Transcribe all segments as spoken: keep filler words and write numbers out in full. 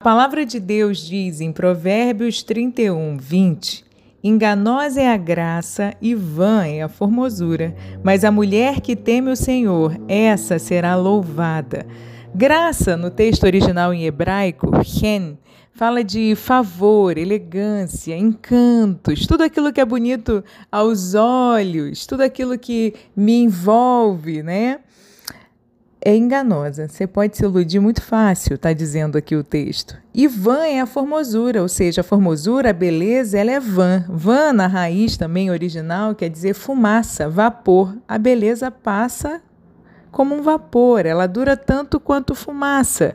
palavra de Deus diz em Provérbios trinta e um, vinte: enganosa é a graça e vã é a formosura, mas a mulher que teme o Senhor, essa será louvada. Graça, no texto original em hebraico, chen, fala de favor, elegância, encantos, tudo aquilo que é bonito aos olhos, tudo aquilo que me envolve, né? É enganosa, você pode se iludir muito fácil, está dizendo aqui o texto. E vã é a formosura, ou seja, a formosura, a beleza, ela é vã. Vã, na raiz também original, quer dizer fumaça, vapor. A beleza passa como um vapor, ela dura tanto quanto fumaça.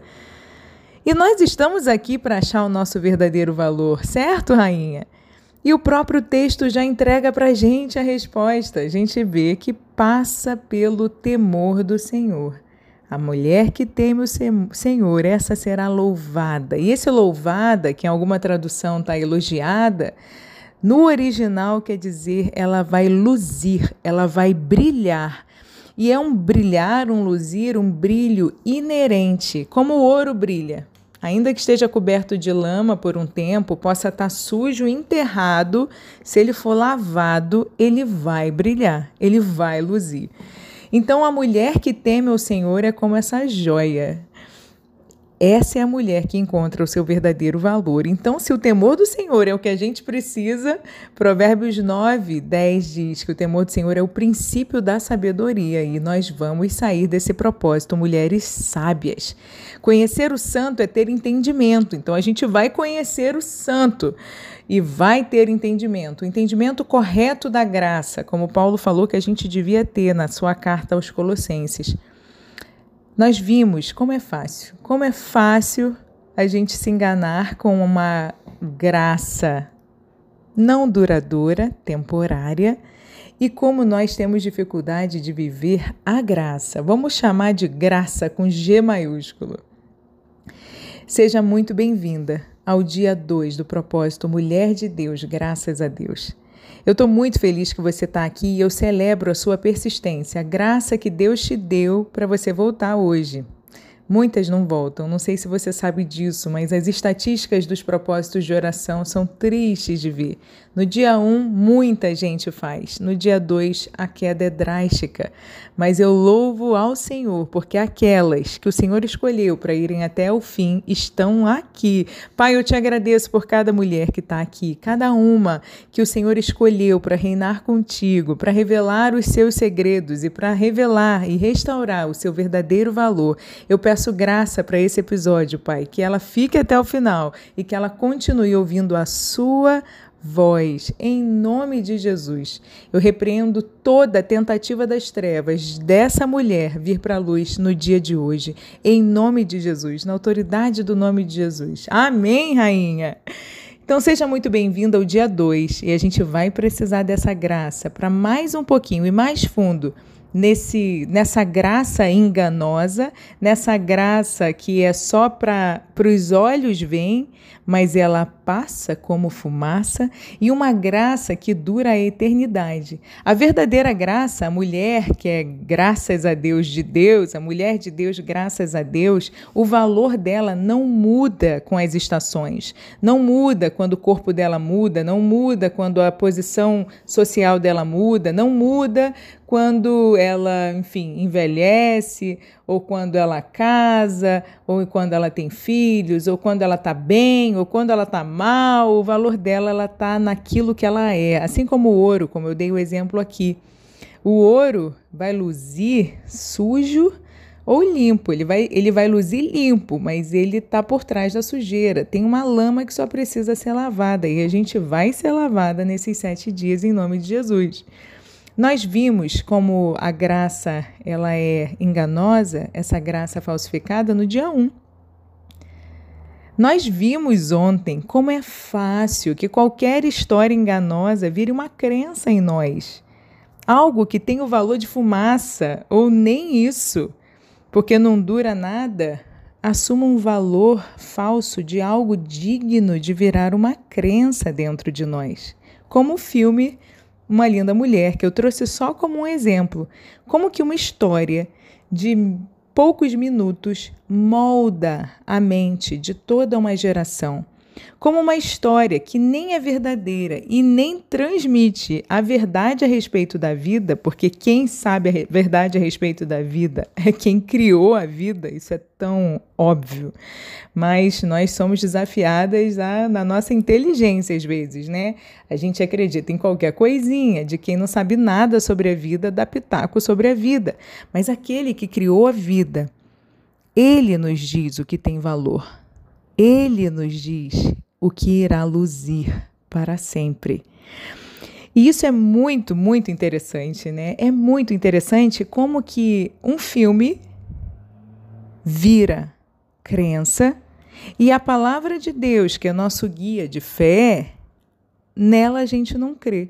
E nós estamos aqui para achar o nosso verdadeiro valor, certo, rainha? E o próprio texto já entrega para a gente a resposta. A gente vê que passa pelo temor do Senhor. A mulher que teme o Senhor, essa será louvada. E esse louvada, que em alguma tradução está elogiada, no original quer dizer ela vai luzir, ela vai brilhar. E é um brilhar, um luzir, um brilho inerente, como o ouro brilha. Ainda que esteja coberto de lama por um tempo, possa estar sujo, enterrado, se ele for lavado, ele vai brilhar, ele vai luzir. Então, a mulher que teme o Senhor é como essa joia. Essa é a mulher que encontra o seu verdadeiro valor. Então, se o temor do Senhor é o que a gente precisa, Provérbios nove, dez diz que o temor do Senhor é o princípio da sabedoria e nós vamos sair desse propósito, mulheres sábias. Conhecer o santo é ter entendimento, então a gente vai conhecer o santo e vai ter entendimento, o entendimento correto da graça, como Paulo falou que a gente devia ter na sua carta aos Colossenses. Nós vimos como é fácil, como é fácil a gente se enganar com uma graça não duradoura, temporária, e como nós temos dificuldade de viver a graça. Vamos chamar de graça com G maiúsculo. Seja muito bem-vinda ao dia dois do propósito Mulher de Deus, graças a Deus. Eu estou muito feliz que você está aqui e eu celebro a sua persistência, a graça que Deus te deu para você voltar hoje. Muitas não voltam, não sei se você sabe disso, mas as estatísticas dos propósitos de oração são tristes de ver. No dia um, muita gente faz. No dia dois, a queda é drástica. Mas eu louvo ao Senhor, porque aquelas que o Senhor escolheu para irem até o fim estão aqui. Pai, eu te agradeço por cada mulher que está aqui, cada uma que o Senhor escolheu para reinar contigo, para revelar os seus segredos e para revelar e restaurar o seu verdadeiro valor. Eu peço graça para esse episódio, Pai, que ela fique até o final e que ela continue ouvindo a sua voz, em nome de Jesus. Eu repreendo toda a tentativa das trevas dessa mulher vir para a luz no dia de hoje, em nome de Jesus, na autoridade do nome de Jesus. Amém, rainha? Então seja muito bem-vinda ao dia dois e a gente vai precisar dessa graça para mais um pouquinho e mais fundo Nesse, nessa graça enganosa, nessa graça que é só para os olhos verem, mas ela passa como fumaça, e uma graça que dura a eternidade. A verdadeira graça, a mulher que é graças a Deus de Deus, a mulher de Deus graças a Deus, o valor dela não muda com as estações, não muda quando o corpo dela muda, não muda quando a posição social dela muda, não muda quando ela, enfim, envelhece, ou quando ela casa, ou quando ela tem filhos, ou quando ela está bem, ou quando ela está mal, o valor dela ela está naquilo que ela é. Assim como o ouro, como eu dei o exemplo aqui. O ouro vai luzir sujo ou limpo, ele vai, ele vai luzir limpo, mas ele está por trás da sujeira. Tem uma lama que só precisa ser lavada, e a gente vai ser lavada nesses sete dias em nome de Jesus. Nós vimos como a graça ela é enganosa, essa graça falsificada, no dia um. Nós vimos ontem como é fácil que qualquer história enganosa vire uma crença em nós. Algo que tem o valor de fumaça, ou nem isso, porque não dura nada, assuma um valor falso de algo digno de virar uma crença dentro de nós. Como o filme Uma Linda Mulher, que eu trouxe só como um exemplo. Como que uma história de poucos minutos, molda a mente de toda uma geração, como uma história que nem é verdadeira e nem transmite a verdade a respeito da vida, porque quem sabe a verdade a respeito da vida é quem criou a vida, isso é tão óbvio. Mas nós somos desafiadas a, na nossa inteligência às vezes, né? A gente acredita em qualquer coisinha, de quem não sabe nada sobre a vida, dá pitaco sobre a vida. Mas aquele que criou a vida, ele nos diz o que tem valor. Ele nos diz o que irá luzir para sempre. E isso é muito, muito interessante, né? É muito interessante como que um filme vira crença e a palavra de Deus, que é nosso guia de fé, nela a gente não crê.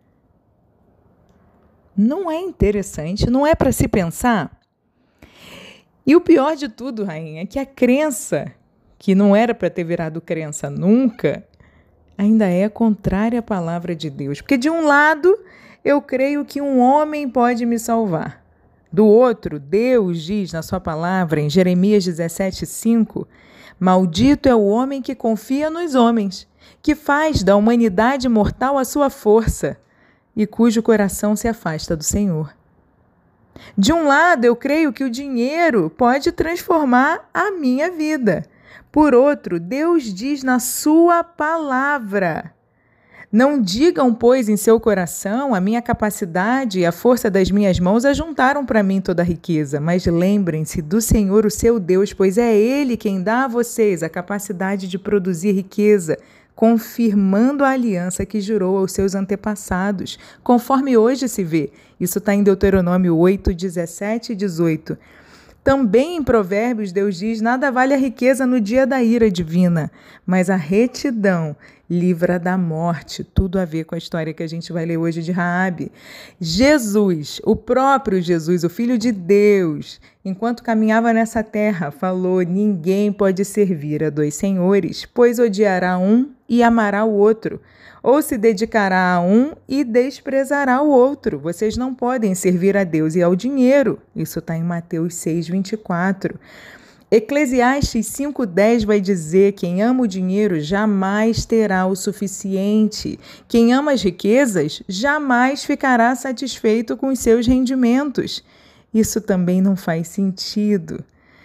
Não é interessante? Não é para se pensar? E o pior de tudo, rainha, é que a crença, que não era para ter virado crença nunca, ainda é contrária à palavra de Deus. Porque de um lado, eu creio que um homem pode me salvar. Do outro, Deus diz na sua palavra, em Jeremias dezessete, cinco, maldito é o homem que confia nos homens, que faz da humanidade mortal a sua força e cujo coração se afasta do Senhor. De um lado, eu creio que o dinheiro pode transformar a minha vida. Por outro, Deus diz na sua palavra: não digam, pois, em seu coração, a minha capacidade e a força das minhas mãos ajuntaram para mim toda a riqueza, mas lembrem-se do Senhor, o seu Deus, pois é Ele quem dá a vocês a capacidade de produzir riqueza, confirmando a aliança que jurou aos seus antepassados, conforme hoje se vê. Isso está em Deuteronômio oito, dezessete e dezoito. Também em Provérbios, Deus diz, nada vale a riqueza no dia da ira divina, mas a retidão livra da morte. Tudo a ver com a história que a gente vai ler hoje de Raabe. Jesus, o próprio Jesus, o Filho de Deus, enquanto caminhava nessa terra, falou, ninguém pode servir a dois senhores, pois odiará um e amará o outro, ou se dedicará a um e desprezará o outro. Vocês não podem servir a Deus e ao dinheiro. Isso está em Mateus seis, vinte e quatro. Eclesiastes cinco, dez vai dizer, quem ama o dinheiro jamais terá o suficiente. Quem ama as riquezas jamais ficará satisfeito com os seus rendimentos. Isso também não faz sentido.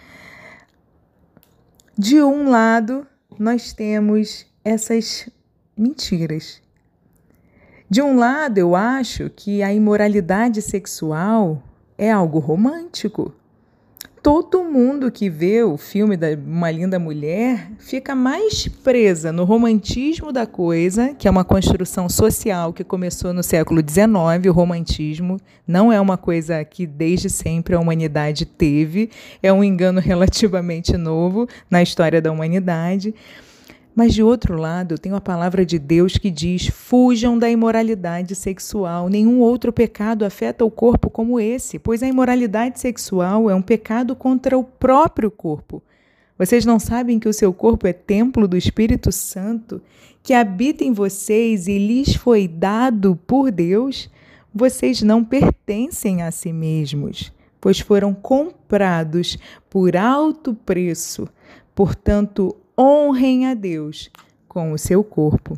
De um lado, nós temos essas mentiras. De um lado, eu acho que a imoralidade sexual é algo romântico. Todo mundo que vê o filme da Uma Linda Mulher fica mais presa no romantismo da coisa, que é uma construção social que começou no século dezenove. O romantismo não é uma coisa que desde sempre a humanidade teve, é um engano relativamente novo na história da humanidade. Mas, de outro lado, eu tenho a palavra de Deus que diz, fujam da imoralidade sexual. Nenhum outro pecado afeta o corpo como esse, pois a imoralidade sexual é um pecado contra o próprio corpo. Vocês não sabem que o seu corpo é templo do Espírito Santo, que habita em vocês e lhes foi dado por Deus? Vocês não pertencem a si mesmos, pois foram comprados por alto preço. Portanto, honrem a Deus com o seu corpo.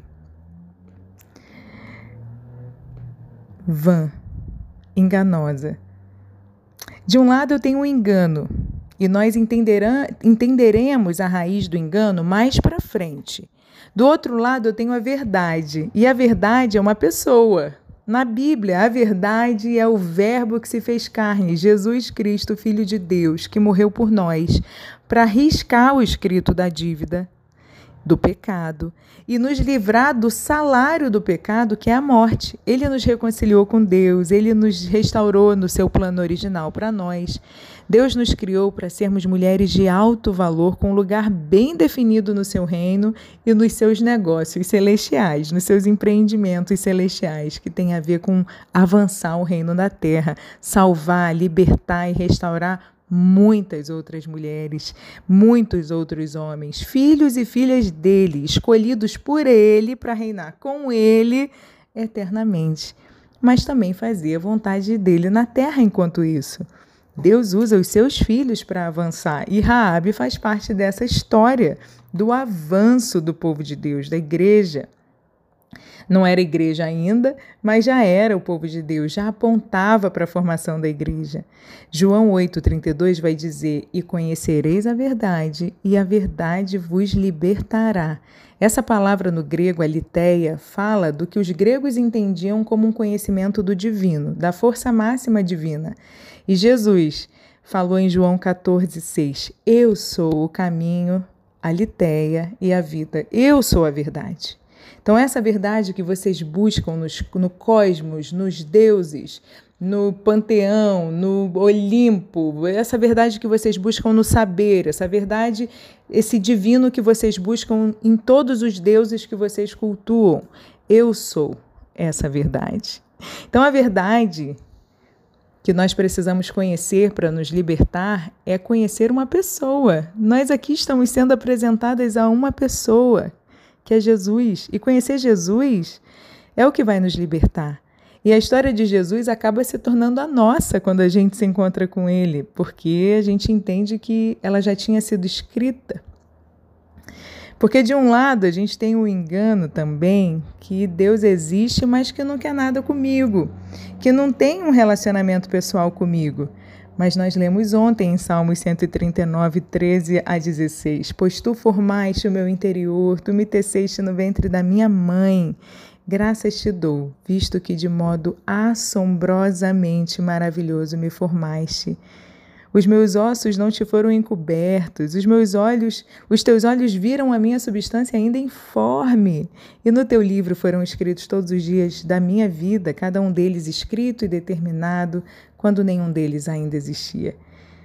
Vã, enganosa. De um lado eu tenho um engano, e nós entenderemos a raiz do engano mais para frente. Do outro lado eu tenho a verdade, e a verdade é uma pessoa. Na Bíblia, a verdade é o verbo que se fez carne, Jesus Cristo, Filho de Deus, que morreu por nós, para riscar o escrito da dívida, do pecado, e nos livrar do salário do pecado, que é a morte. Ele nos reconciliou com Deus, Ele nos restaurou no seu plano original para nós. Deus nos criou para sermos mulheres de alto valor, com um lugar bem definido no seu reino e nos seus negócios celestiais, nos seus empreendimentos celestiais, que tem a ver com avançar o reino da terra, salvar, libertar e restaurar muitas outras mulheres, muitos outros homens, filhos e filhas dele, escolhidos por ele para reinar com ele eternamente, mas também fazer a vontade dele na terra enquanto isso. Deus usa os seus filhos para avançar, e Raabe faz parte dessa história do avanço do povo de Deus, da igreja. Não era igreja ainda, mas já era o povo de Deus, já apontava para a formação da igreja. João oito, trinta e dois vai dizer: e conhecereis a verdade, e a verdade vos libertará. Essa palavra no grego, aletheia, fala do que os gregos entendiam como um conhecimento do divino, da força máxima divina. E Jesus falou em João catorze, seis: eu sou o caminho, a aletheia e a vida. Eu sou a verdade. Então, essa verdade que vocês buscam nos, no cosmos, nos deuses, no panteão, no Olimpo, essa verdade que vocês buscam no saber, essa verdade, esse divino que vocês buscam em todos os deuses que vocês cultuam, eu sou essa verdade. Então, a verdade que nós precisamos conhecer para nos libertar é conhecer uma pessoa. Nós aqui estamos sendo apresentadas a uma pessoa, que é Jesus. E conhecer Jesus é o que vai nos libertar. E a história de Jesus acaba se tornando a nossa quando a gente se encontra com Ele, porque a gente entende que ela já tinha sido escrita. Porque, de um lado, a gente tem o engano também que Deus existe, mas que não quer nada comigo, que não tem um relacionamento pessoal comigo. Mas nós lemos ontem em Salmos cento e trinta e nove, treze a dezesseis. Pois tu formaste o meu interior, tu me teceste no ventre da minha mãe. Graças te dou, visto que de modo assombrosamente maravilhoso me formaste. Os meus ossos não te foram encobertos, os meus olhos, os teus olhos viram a minha substância ainda informe. E no teu livro foram escritos todos os dias da minha vida, cada um deles escrito e determinado, quando nenhum deles ainda existia.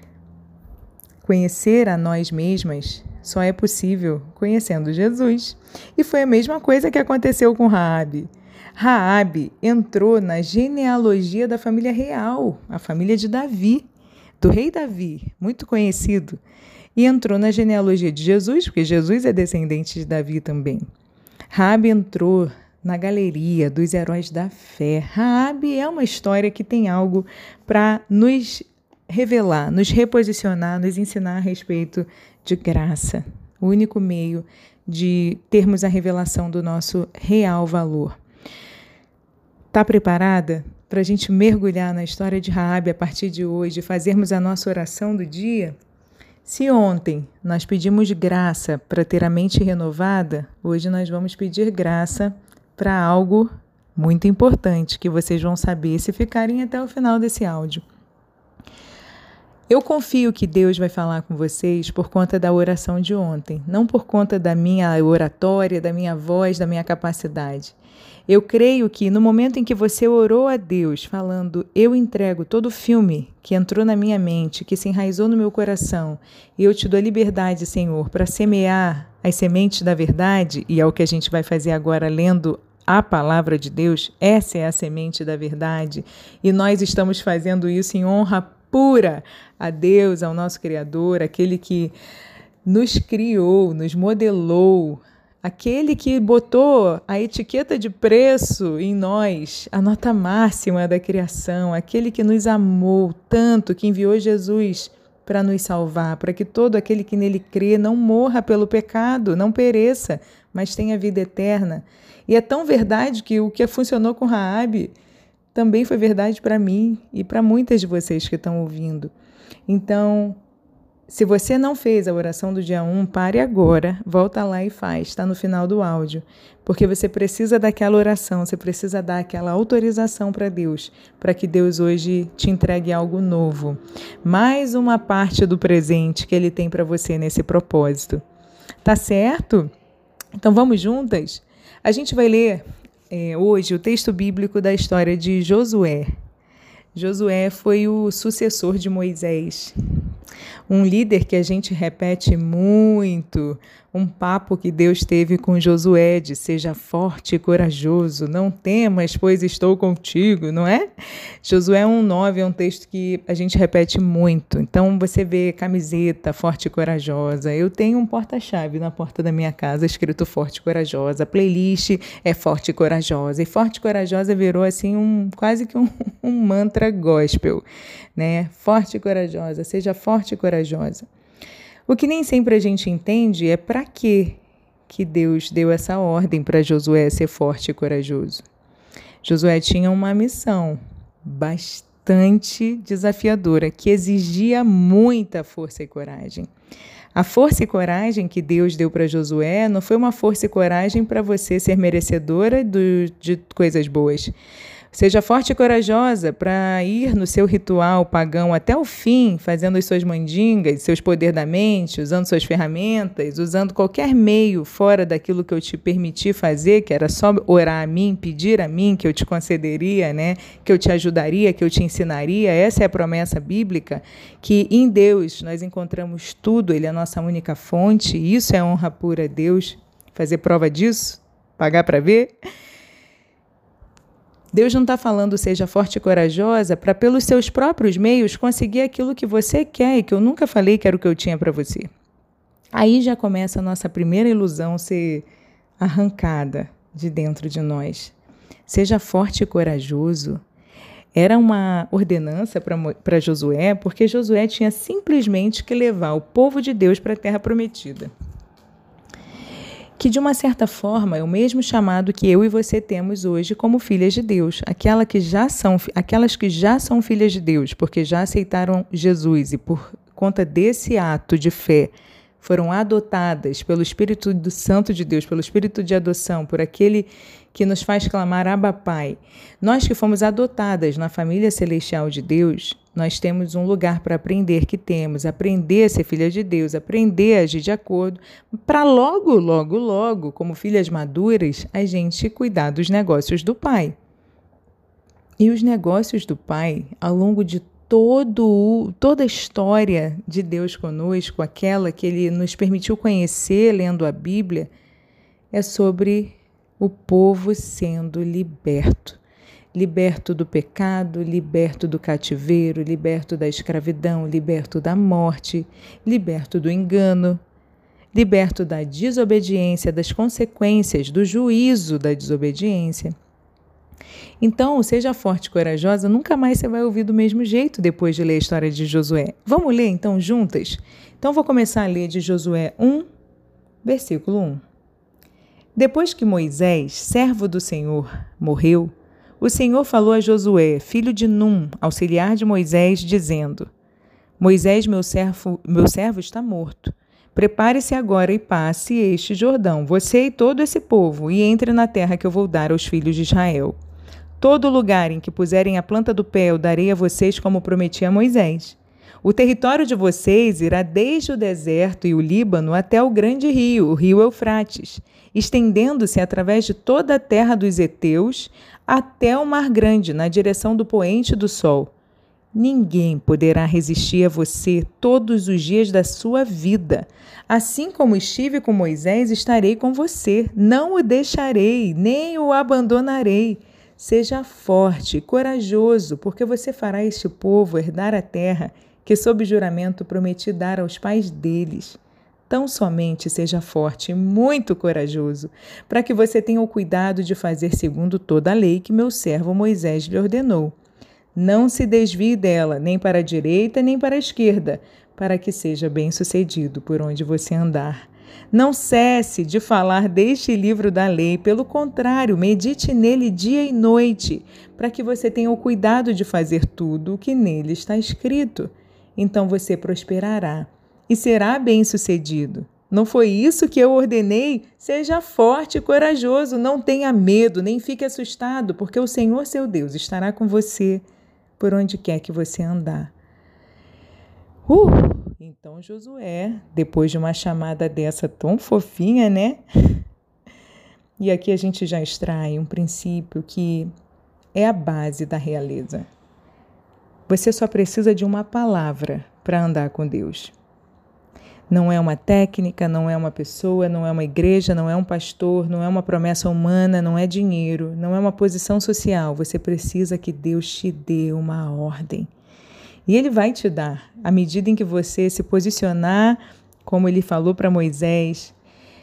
Conhecer a nós mesmas só é possível conhecendo Jesus. E foi a mesma coisa que aconteceu com Raabe. Raabe entrou na genealogia da família real, a família de Davi, do rei Davi, muito conhecido, e entrou na genealogia de Jesus, porque Jesus é descendente de Davi também. Raabe entrou na galeria dos heróis da fé. Raabe é uma história que tem algo para nos revelar, nos reposicionar, nos ensinar a respeito de graça, o único meio de termos a revelação do nosso real valor. Está preparada para a gente mergulhar na história de Raabe a partir de hoje, fazermos a nossa oração do dia? Se ontem nós pedimos graça para ter a mente renovada, hoje nós vamos pedir graça para algo muito importante que vocês vão saber se ficarem até o final desse áudio. Eu confio que Deus vai falar com vocês por conta da oração de ontem, não por conta da minha oratória, da minha voz, da minha capacidade. Eu creio que no momento em que você orou a Deus, falando, eu entrego todo o filme que entrou na minha mente, que se enraizou no meu coração, e eu te dou liberdade, Senhor, para semear as sementes da verdade, e é o que a gente vai fazer agora lendo a palavra de Deus, essa é a semente da verdade, e nós estamos fazendo isso em honra pura a Deus, ao nosso Criador, aquele que nos criou, nos modelou, aquele que botou a etiqueta de preço em nós, a nota máxima da criação, aquele que nos amou tanto, que enviou Jesus para nos salvar, para que todo aquele que nele crê não morra pelo pecado, não pereça, mas tenha vida eterna. E é tão verdade que o que funcionou com Raabe também foi verdade para mim e para muitas de vocês que estão ouvindo. Então, se você não fez a oração do dia um, pare agora, volta lá e faz, está no final do áudio, porque você precisa daquela oração, você precisa dar aquela autorização para Deus, para que Deus hoje te entregue algo novo. Mais uma parte do presente que Ele tem para você nesse propósito. Tá certo? Então vamos juntas? A gente vai ler é, hoje o texto bíblico da história de Josué. Josué foi o sucessor de Moisés. Um líder que a gente repete muito, um papo que Deus teve com Josué de seja forte e corajoso, não temas, pois estou contigo, não é? Josué um nove é um texto que a gente repete muito. Então você vê camiseta forte e corajosa. Eu tenho um porta-chave na porta da minha casa escrito forte e corajosa. A playlist é forte e corajosa. E forte e corajosa virou assim um quase que um, um mantra gospel, né? Forte e corajosa, seja forte e corajosa. O que nem sempre a gente entende é para que que Deus deu essa ordem para Josué ser forte e corajoso. Josué tinha uma missão bastante desafiadora, que exigia muita força e coragem. A força e coragem que Deus deu para Josué não foi uma força e coragem para você ser merecedora do, de coisas boas. Seja forte e corajosa para ir no seu ritual pagão até o fim, fazendo as suas mandingas, seus poder da mente, usando suas ferramentas, usando qualquer meio fora daquilo que eu te permiti fazer, que era só orar a mim, pedir a mim, que eu te concederia, né? Que eu te ajudaria, que eu te ensinaria. Essa é a promessa bíblica, que em Deus nós encontramos tudo, Ele é a nossa única fonte, isso é honra pura a Deus. Fazer prova disso? Pagar para ver? Deus não está falando seja forte e corajosa para, pelos seus próprios meios, conseguir aquilo que você quer e que eu nunca falei que era o que eu tinha para você. Aí já começa a nossa primeira ilusão ser arrancada de dentro de nós. Seja forte e corajoso. Era uma ordenança para Josué, porque Josué tinha simplesmente que levar o povo de Deus para a terra prometida. Que de uma certa forma é o mesmo chamado que eu e você temos hoje como filhas de Deus, aquela que já são, aquelas que já são filhas de Deus, porque já aceitaram Jesus e por conta desse ato de fé foram adotadas pelo Espírito do Santo de Deus, pelo Espírito de adoção, por aquele que nos faz clamar Abba Pai. Nós que fomos adotadas na família celestial de Deus, nós temos um lugar para aprender que temos, aprender a ser filha de Deus, aprender a agir de acordo, para logo, logo, logo, como filhas maduras, a gente cuidar dos negócios do Pai. E os negócios do Pai, ao longo de todo, toda a história de Deus conosco, aquela que Ele nos permitiu conhecer lendo a Bíblia, é sobre o povo sendo liberto. Liberto do pecado, liberto do cativeiro, liberto da escravidão, liberto da morte, liberto do engano, liberto da desobediência, das consequências, do juízo da desobediência. Então, seja forte e corajosa, nunca mais você vai ouvir do mesmo jeito depois de ler a história de Josué. Vamos ler então juntas? Então, vou começar a ler de Josué um, versículo um. Depois que Moisés, servo do Senhor, morreu, o Senhor falou a Josué, filho de Num, auxiliar de Moisés, dizendo: Moisés, meu servo, meu servo está morto. Prepare-se agora e passe este Jordão, você e todo esse povo, e entre na terra que eu vou dar aos filhos de Israel. Todo lugar em que puserem a planta do pé eu darei a vocês como prometi a Moisés. O território de vocês irá desde o deserto e o Líbano até o grande rio, o rio Eufrates, estendendo-se através de toda a terra dos heteus até o Mar Grande, na direção do poente do sol. Ninguém poderá resistir a você todos os dias da sua vida. Assim como estive com Moisés, estarei com você. Não o deixarei, nem o abandonarei. Seja forte e corajoso, porque você fará este povo herdar a terra que, sob juramento, prometi dar aos pais deles. Tão somente seja forte e muito corajoso, para que você tenha o cuidado de fazer segundo toda a lei que meu servo Moisés lhe ordenou. Não se desvie dela, nem para a direita, nem para a esquerda, para que seja bem-sucedido por onde você andar. Não cesse de falar deste livro da lei, pelo contrário, medite nele dia e noite, para que você tenha o cuidado de fazer tudo o que nele está escrito. Então você prosperará e será bem-sucedido. Não foi isso que eu ordenei? Seja forte e corajoso, não tenha medo, nem fique assustado, porque o Senhor seu Deus estará com você por onde quer que você andar. Uh! Então Josué, depois de uma chamada dessa tão fofinha, né? E aqui a gente já extrai um princípio que é a base da realeza. Você só precisa de uma palavra para andar com Deus. Não é uma técnica, não é uma pessoa, não é uma igreja, não é um pastor, não é uma promessa humana, não é dinheiro, não é uma posição social. Você precisa que Deus te dê uma ordem. E Ele vai te dar, à medida em que você se posicionar, como Ele falou para Moisés,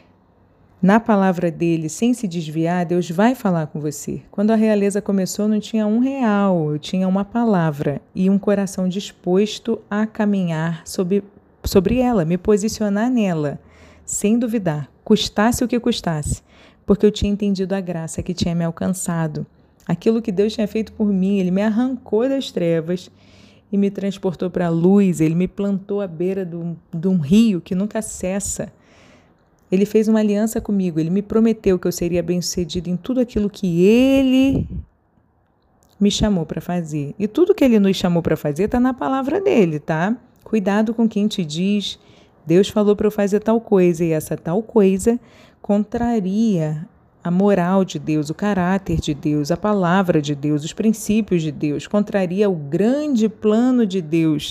na palavra dele, sem se desviar, Deus vai falar com você. Quando a realeza começou, não tinha um real, eu tinha uma palavra e um coração disposto a caminhar sobre sobre ela, me posicionar nela, sem duvidar, custasse o que custasse, porque eu tinha entendido a graça que tinha me alcançado. Aquilo que Deus tinha feito por mim, Ele me arrancou das trevas e me transportou para a luz, Ele me plantou à beira de um, de um rio que nunca cessa. Ele fez uma aliança comigo, Ele me prometeu que eu seria bem-sucedido em tudo aquilo que Ele me chamou para fazer. E tudo que Ele nos chamou para fazer está na palavra dEle, tá? Cuidado com quem te diz, Deus falou para eu fazer tal coisa, e essa tal coisa contraria a moral de Deus, o caráter de Deus, a palavra de Deus, os princípios de Deus, contraria o grande plano de Deus,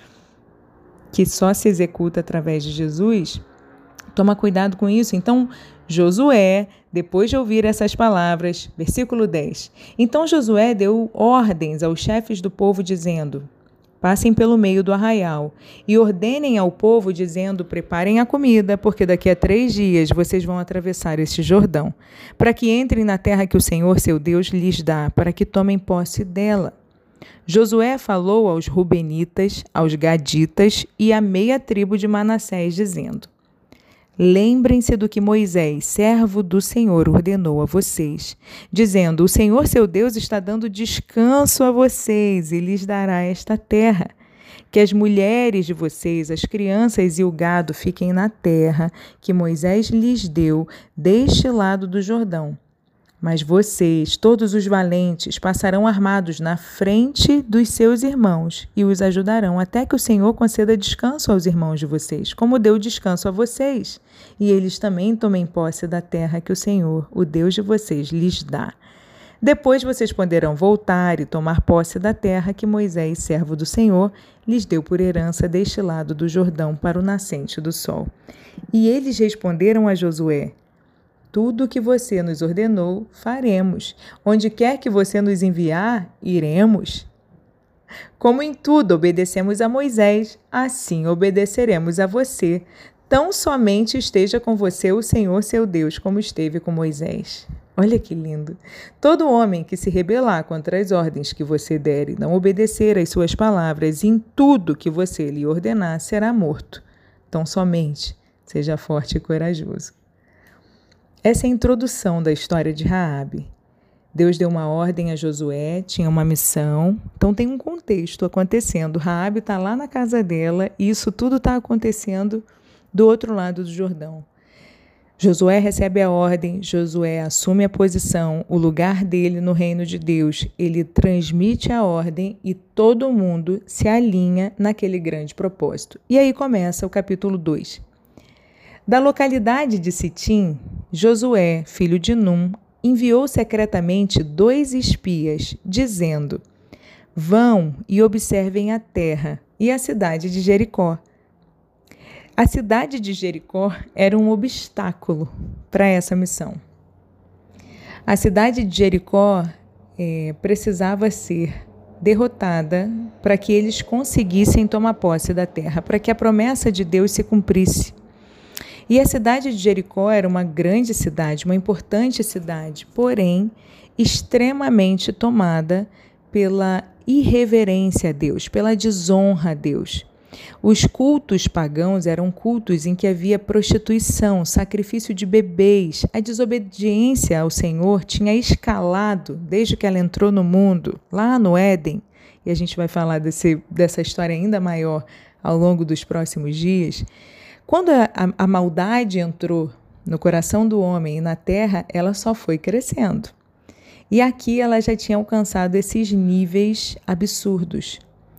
que só se executa através de Jesus. Toma cuidado com isso. Então, Josué, depois de ouvir essas palavras, versículo dez, então Josué deu ordens aos chefes do povo, dizendo: passem pelo meio do arraial e ordenem ao povo, dizendo: preparem a comida, porque daqui a três dias vocês vão atravessar este Jordão, para que entrem na terra que o Senhor, seu Deus, lhes dá, para que tomem posse dela. Josué falou aos Rubenitas, aos Gaditas e à meia tribo de Manassés, dizendo: lembrem-se do que Moisés, servo do Senhor, ordenou a vocês, dizendo: o Senhor, seu Deus, está dando descanso a vocês e lhes dará esta terra. Que as mulheres de vocês, as crianças e o gado fiquem na terra que Moisés lhes deu deste lado do Jordão. Mas vocês, todos os valentes, passarão armados na frente dos seus irmãos e os ajudarão até que o Senhor conceda descanso aos irmãos de vocês, como deu descanso a vocês, e eles também tomem posse da terra que o Senhor, o Deus de vocês, lhes dá. Depois vocês poderão voltar e tomar posse da terra que Moisés, servo do Senhor, lhes deu por herança deste lado do Jordão para o nascente do sol. E eles responderam a Josué: tudo o que você nos ordenou, faremos. Onde quer que você nos enviar, iremos. Como em tudo obedecemos a Moisés, assim obedeceremos a você. Tão somente esteja com você o Senhor, seu Deus, como esteve com Moisés. Olha que lindo! Todo homem que se rebelar contra as ordens que você der e não obedecer às suas palavras em tudo que você lhe ordenar, será morto. Tão somente seja forte e corajoso. Essa é a introdução da história de Raabe. Deus deu uma ordem a Josué, tinha uma missão, então tem um contexto acontecendo. Raabe está lá na casa dela e isso tudo está acontecendo do outro lado do Jordão. Josué recebe a ordem, Josué assume a posição, o lugar dele no reino de Deus. Ele transmite a ordem e todo mundo se alinha naquele grande propósito. E aí começa o capítulo dois. Da localidade de Sitim, Josué, filho de Num, enviou secretamente dois espias, dizendo: vão e observem a terra e a cidade de Jericó. A cidade de Jericó era um obstáculo para essa missão. A cidade de Jericó é, precisava ser derrotada para que eles conseguissem tomar posse da terra, para que a promessa de Deus se cumprisse. E a cidade de Jericó era uma grande cidade, uma importante cidade, porém extremamente tomada pela irreverência a Deus, pela desonra a Deus. Os cultos pagãos eram cultos em que havia prostituição, sacrifício de bebês. A desobediência ao Senhor tinha escalado desde que ela entrou no mundo, lá no Éden, e a gente vai falar desse, dessa história ainda maior ao longo dos próximos dias. Quando a, a, a maldade entrou no coração do homem e na terra, ela só foi crescendo. E aqui ela já tinha alcançado esses níveis absurdos.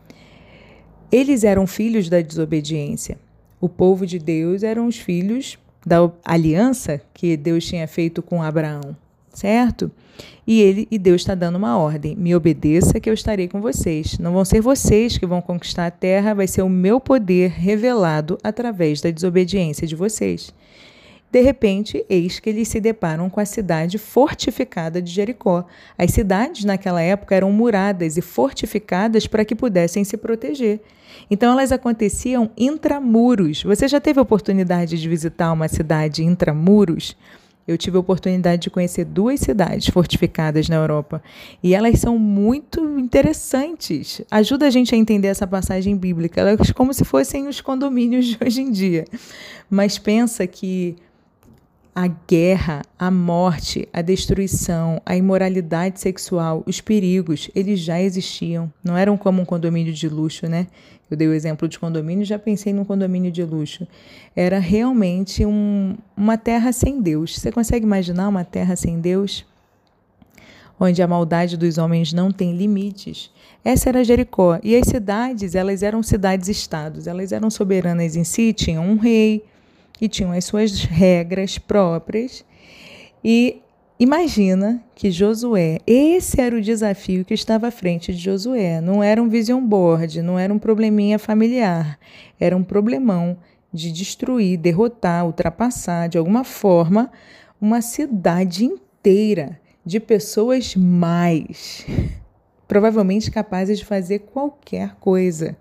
Eles eram filhos da desobediência. O povo de Deus eram os filhos da aliança que Deus tinha feito com Abraão. certo? E, ele, e Deus está dando uma ordem: me obedeça que eu estarei com vocês. Não vão ser vocês que vão conquistar a terra, vai ser o meu poder revelado através da desobediência de vocês. De repente, eis que eles se deparam com a cidade fortificada de Jericó. As cidades naquela época eram muradas e fortificadas para que pudessem se proteger. Então elas aconteciam intramuros. Você já teve a oportunidade de visitar uma cidade intramuros? Eu tive a oportunidade de conhecer duas cidades fortificadas na Europa e elas são muito interessantes. Ajuda a gente a entender essa passagem bíblica. Elas são como se fossem os condomínios de hoje em dia. Mas pensa que a guerra, a morte, a destruição, a imoralidade sexual, os perigos, eles já existiam. Não eram como um condomínio de luxo, né? Eu dei o exemplo de condomínio, já pensei num condomínio de luxo. Era realmente um, uma terra sem Deus. Você consegue imaginar uma terra sem Deus? Onde a maldade dos homens não tem limites. Essa era Jericó. E as cidades, elas eram cidades-estados. Elas eram soberanas em si, tinham um rei, e tinham as suas regras próprias. E imagina que Josué, esse era o desafio que estava à frente de Josué. Não era um vision board, não era um probleminha familiar. Era um problemão de destruir, derrotar, ultrapassar, de alguma forma, uma cidade inteira de pessoas mais, provavelmente capazes de fazer qualquer coisa.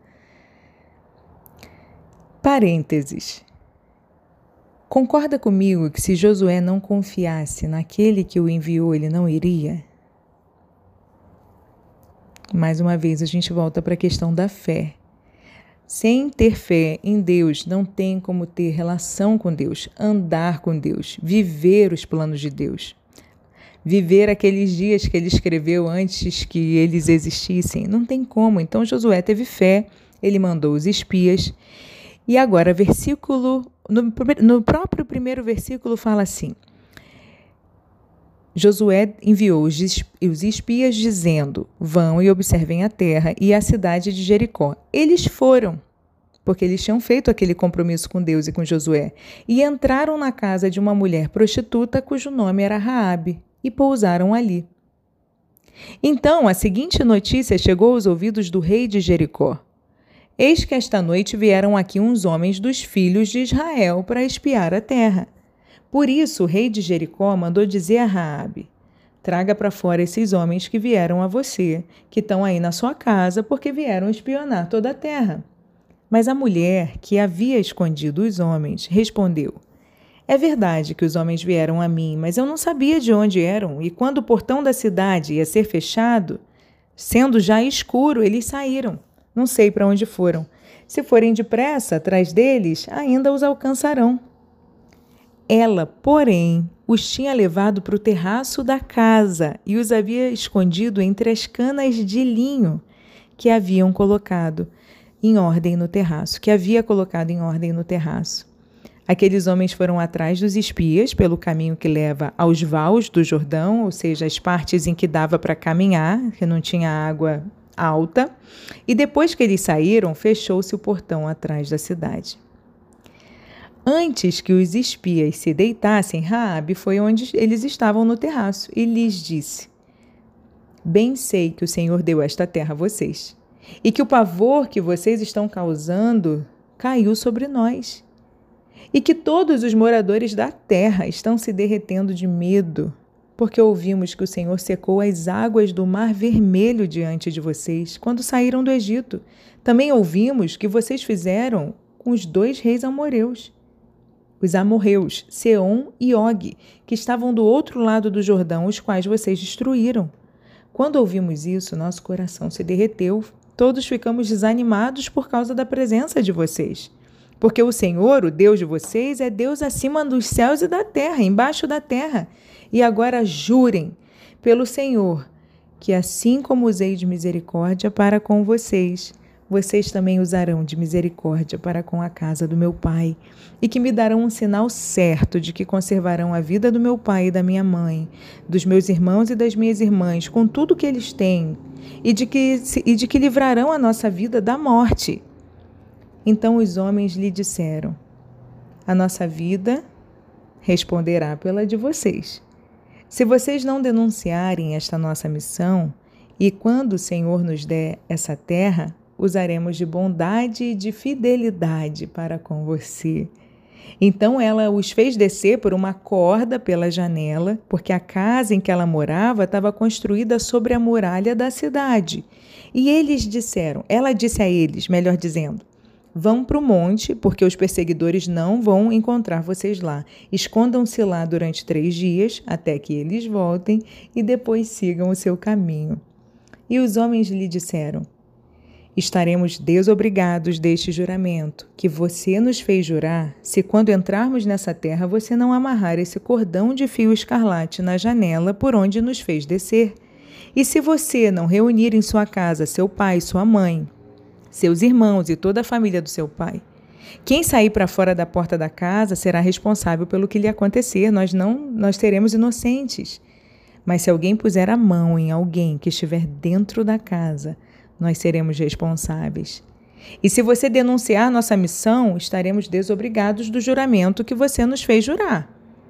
Parênteses. Concorda comigo que se Josué não confiasse naquele que o enviou, ele não iria? Mais uma vez, a gente volta para a questão da fé. Sem ter fé em Deus, não tem como ter relação com Deus, andar com Deus, viver os planos de Deus. Viver aqueles dias que ele escreveu antes que eles existissem. Não tem como. Então, Josué teve fé, ele mandou os espias. E agora, versículo, no, no próprio primeiro versículo fala assim: Josué enviou os espias dizendo: vão e observem a terra e a cidade de Jericó. Eles foram, porque eles tinham feito aquele compromisso com Deus e com Josué, e entraram na casa de uma mulher prostituta cujo nome era Raabe, e pousaram ali. Então, a seguinte notícia chegou aos ouvidos do rei de Jericó: eis que esta noite vieram aqui uns homens dos filhos de Israel para espiar a terra. Por isso o rei de Jericó mandou dizer a Raabe: traga para fora esses homens que vieram a você, que estão aí na sua casa, porque vieram espionar toda a terra. Mas a mulher que havia escondido os homens respondeu: é verdade que os homens vieram a mim, mas eu não sabia de onde eram, e quando o portão da cidade ia ser fechado, sendo já escuro, eles saíram. Não sei para onde foram. Se forem depressa atrás deles, ainda os alcançarão. Ela, porém, os tinha levado para o terraço da casa e os havia escondido entre as canas de linho que haviam colocado em ordem no terraço, que havia colocado em ordem no terraço. Aqueles homens foram atrás dos espias pelo caminho que leva aos vales do Jordão, ou seja, as partes em que dava para caminhar, que não tinha água alta, e depois que eles saíram, fechou-se o portão atrás da cidade. Antes que os espias se deitassem, Raabe foi onde eles estavam no terraço e lhes disse: bem sei que o Senhor deu esta terra a vocês, e que o pavor que vocês estão causando caiu sobre nós, e que todos os moradores da terra estão se derretendo de medo, porque ouvimos que o Senhor secou as águas do Mar Vermelho diante de vocês, quando saíram do Egito. Também ouvimos que vocês fizeram com os dois reis amoreus, os amorreus, Seom e Og, que estavam do outro lado do Jordão, os quais vocês destruíram. Quando ouvimos isso, nosso coração se derreteu, todos ficamos desanimados por causa da presença de vocês. Porque o Senhor, o Deus de vocês, é Deus acima dos céus e da terra, embaixo da terra. E agora jurem pelo Senhor, que assim como usei de misericórdia para com vocês, vocês também usarão de misericórdia para com a casa do meu pai, e que me darão um sinal certo de que conservarão a vida do meu pai e da minha mãe, dos meus irmãos e das minhas irmãs, com tudo que eles têm, e de que, e de que livrarão a nossa vida da morte. Então os homens lhe disseram: a nossa vida responderá pela de vocês. Se vocês não denunciarem esta nossa missão, e quando o Senhor nos der essa terra, usaremos de bondade e de fidelidade para com você. Então ela os fez descer por uma corda pela janela, porque a casa em que ela morava estava construída sobre a muralha da cidade. E eles disseram, ela disse a eles, melhor dizendo, vão para o monte, porque os perseguidores não vão encontrar vocês lá. Escondam-se lá durante três dias, até que eles voltem, e depois sigam o seu caminho. E os homens lhe disseram, estaremos desobrigados deste juramento, que você nos fez jurar, se quando entrarmos nessa terra você não amarrar esse cordão de fio escarlate na janela por onde nos fez descer. E se você não reunir em sua casa seu pai, sua mãe, seus irmãos e toda a família do seu pai, quem sair para fora da porta da casa será responsável pelo que lhe acontecer, nós não, nós seremos inocentes. Mas se alguém puser a mão em alguém que estiver dentro da casa, nós seremos responsáveis. E se você denunciar nossa missão, estaremos desobrigados do juramento que você nos fez jurar.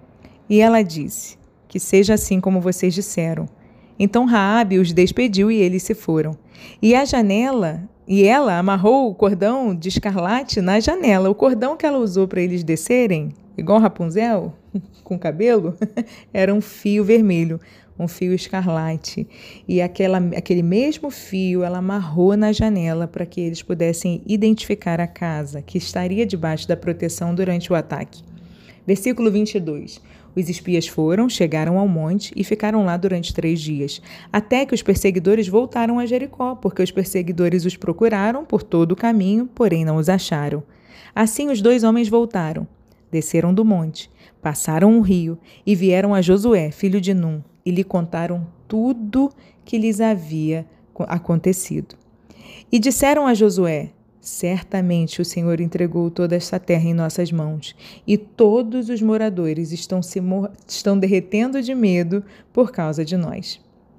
E ela disse, que seja assim como vocês disseram. Então Raabe os despediu e eles se foram. E a janela, e ela amarrou o cordão de escarlate na janela. O cordão que ela usou para eles descerem, igual Rapunzel, com cabelo, era um fio vermelho. Um fio escarlate, e aquela, aquele mesmo fio ela amarrou na janela para que eles pudessem identificar a casa que estaria debaixo da proteção durante o ataque. Versículo vinte e dois. Os espias foram, chegaram ao monte e ficaram lá durante três dias, até que os perseguidores voltaram a Jericó, porque os perseguidores os procuraram por todo o caminho, porém não os acharam. Assim os dois homens voltaram, desceram do monte, passaram o rio e vieram a Josué, filho de Num, e lhe contaram tudo que lhes havia acontecido. E disseram a Josué, certamente o Senhor entregou toda esta terra em nossas mãos, e todos os moradores estão, se mor- estão derretendo de medo por causa de nós.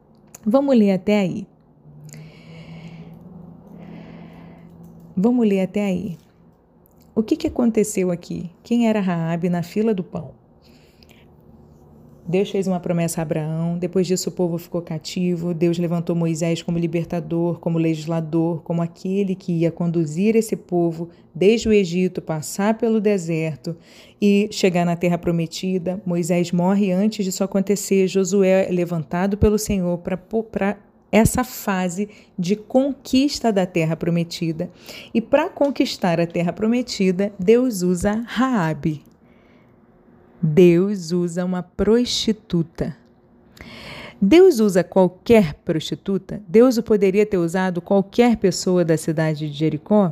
Vamos ler até aí. Vamos ler até aí. O que, que aconteceu aqui? Quem era Raabe na fila do pão? Deus fez uma promessa a Abraão, depois disso o povo ficou cativo, Deus levantou Moisés como libertador, como legislador, como aquele que ia conduzir esse povo desde o Egito, passar pelo deserto e chegar na terra prometida. Moisés morre antes disso acontecer, Josué é levantado pelo Senhor para essa fase de conquista da terra prometida. E para conquistar a terra prometida, Deus usa Raabe. Deus usa uma prostituta. Deus usa qualquer prostituta? Deus poderia ter usado qualquer pessoa da cidade de Jericó?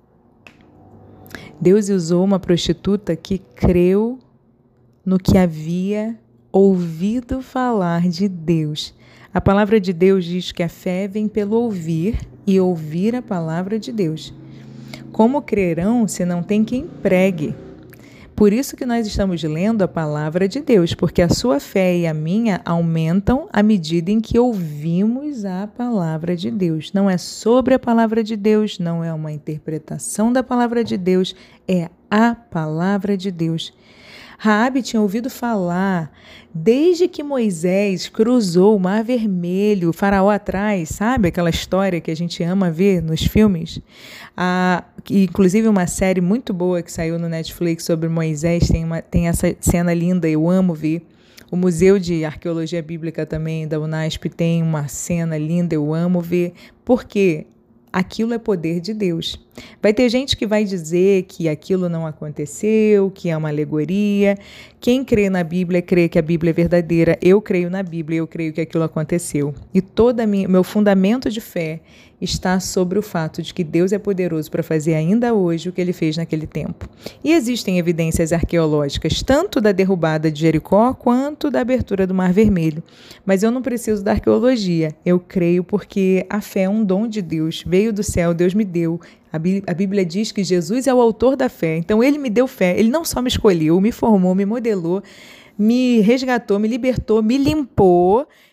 Deus usou uma prostituta que creu no que havia ouvido falar de Deus. A palavra de Deus diz que a fé vem pelo ouvir e ouvir a palavra de Deus. Como crerão se não tem quem pregue? Por isso que nós estamos lendo a palavra de Deus, porque a sua fé e a minha aumentam à medida em que ouvimos a palavra de Deus. Não é sobre a palavra de Deus, não é uma interpretação da palavra de Deus, é a palavra de Deus. Raabe tinha ouvido falar desde que Moisés cruzou o Mar Vermelho, o faraó atrás, sabe aquela história que a gente ama ver nos filmes? Ah, inclusive uma série muito boa que saiu no Netflix sobre Moisés, tem, uma, tem essa cena linda, eu amo ver. O Museu de Arqueologia Bíblica também da Unasp tem uma cena linda, eu amo ver. Por quê? Aquilo é poder de Deus. Vai ter gente que vai dizer que aquilo não aconteceu, que é uma alegoria. Quem crê na Bíblia, crê que a Bíblia é verdadeira. Eu creio na Bíblia, eu creio que aquilo aconteceu. E todo o meu fundamento de fé está sobre o fato de que Deus é poderoso para fazer ainda hoje o que ele fez naquele tempo. E existem evidências arqueológicas, tanto da derrubada de Jericó, quanto da abertura do Mar Vermelho. Mas eu não preciso da arqueologia. Eu creio porque a fé é um dom de Deus. Veio do céu, Deus me deu. A Bíblia diz que Jesus é o autor da fé. Então, ele me deu fé. Ele não só me escolheu, me formou, me modelou, me resgatou, me libertou, me limpou,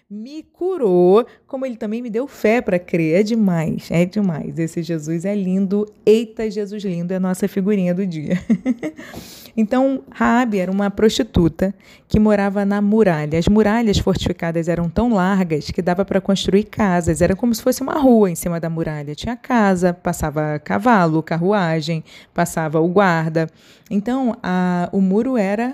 me curou, como ele também me deu fé para crer. É demais, é demais. Esse Jesus é lindo. Eita, Jesus lindo, é a nossa figurinha do dia. Então, Raabe era uma prostituta que morava na muralha. As muralhas fortificadas eram tão largas que dava para construir casas. Era como se fosse uma rua em cima da muralha. Tinha casa, passava cavalo, carruagem, passava o guarda. Então, a, o muro era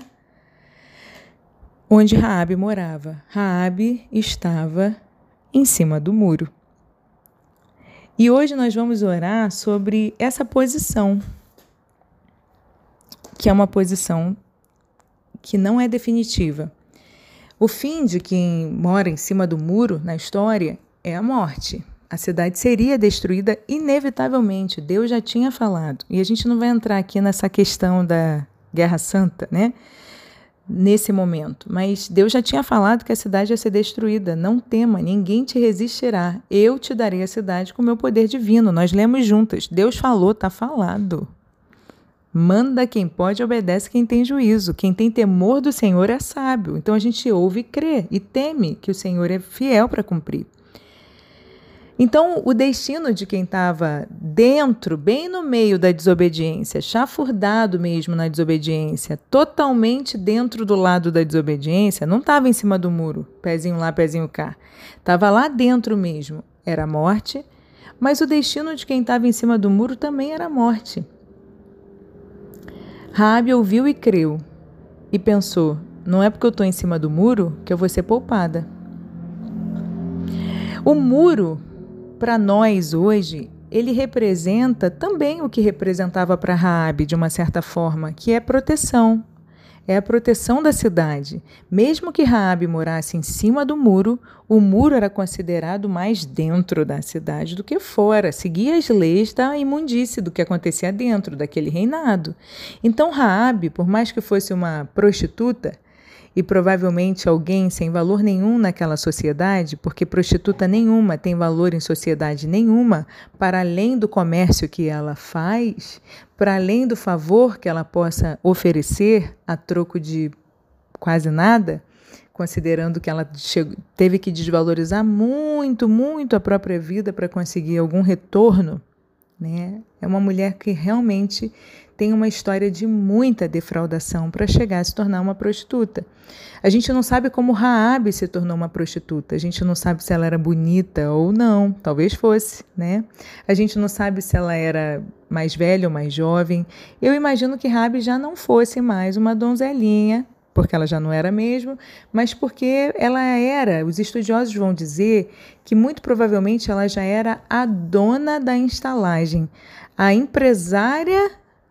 onde Raabe morava. Raabe estava em cima do muro. E hoje nós vamos orar sobre essa posição, que é uma posição que não é definitiva. O fim de quem mora em cima do muro na história é a morte. A cidade seria destruída inevitavelmente. Deus já tinha falado. E a gente não vai entrar aqui nessa questão da Guerra Santa, né? Nesse momento. Mas Deus já tinha falado que a cidade ia ser destruída. Não tema, ninguém te resistirá. Eu te darei a cidade com o meu poder divino. Nós lemos juntas. Deus falou, está falado. Manda quem pode, obedece quem tem juízo. Quem tem temor do Senhor é sábio. Então a gente ouve e crê e teme que o Senhor é fiel para cumprir. Então o destino de quem estava dentro, bem no meio da desobediência, chafurdado mesmo na desobediência, totalmente dentro do lado da desobediência, não estava em cima do muro, pezinho lá, pezinho cá. Estava lá dentro mesmo. Era a morte, mas o destino de quem estava em cima do muro também era a morte. Raabe ouviu e creu, e pensou, não é porque eu estou em cima do muro que eu vou ser poupada. O muro, para nós hoje, ele representa também o que representava para Raabe, de uma certa forma, que é proteção. É a proteção da cidade. Mesmo que Raabe morasse em cima do muro, o muro era considerado mais dentro da cidade do que fora. Seguia as leis da imundície do que acontecia dentro daquele reinado. Então Raabe, por mais que fosse uma prostituta, e provavelmente alguém sem valor nenhum naquela sociedade, porque prostituta nenhuma tem valor em sociedade nenhuma, para além do comércio que ela faz, para além do favor que ela possa oferecer a troco de quase nada, considerando que ela chegou, teve que desvalorizar muito, muito a própria vida para conseguir algum retorno, né? É uma mulher que realmente tem uma história de muita defraudação para chegar a se tornar uma prostituta. A gente não sabe como Raabe se tornou uma prostituta. A gente não sabe se ela era bonita ou não. Talvez fosse, né? A gente não sabe se ela era mais velha ou mais jovem. Eu imagino que Raabe já não fosse mais uma donzelinha, porque ela já não era mesmo, mas porque ela era, os estudiosos vão dizer que muito provavelmente ela já era a dona da estalagem, a empresária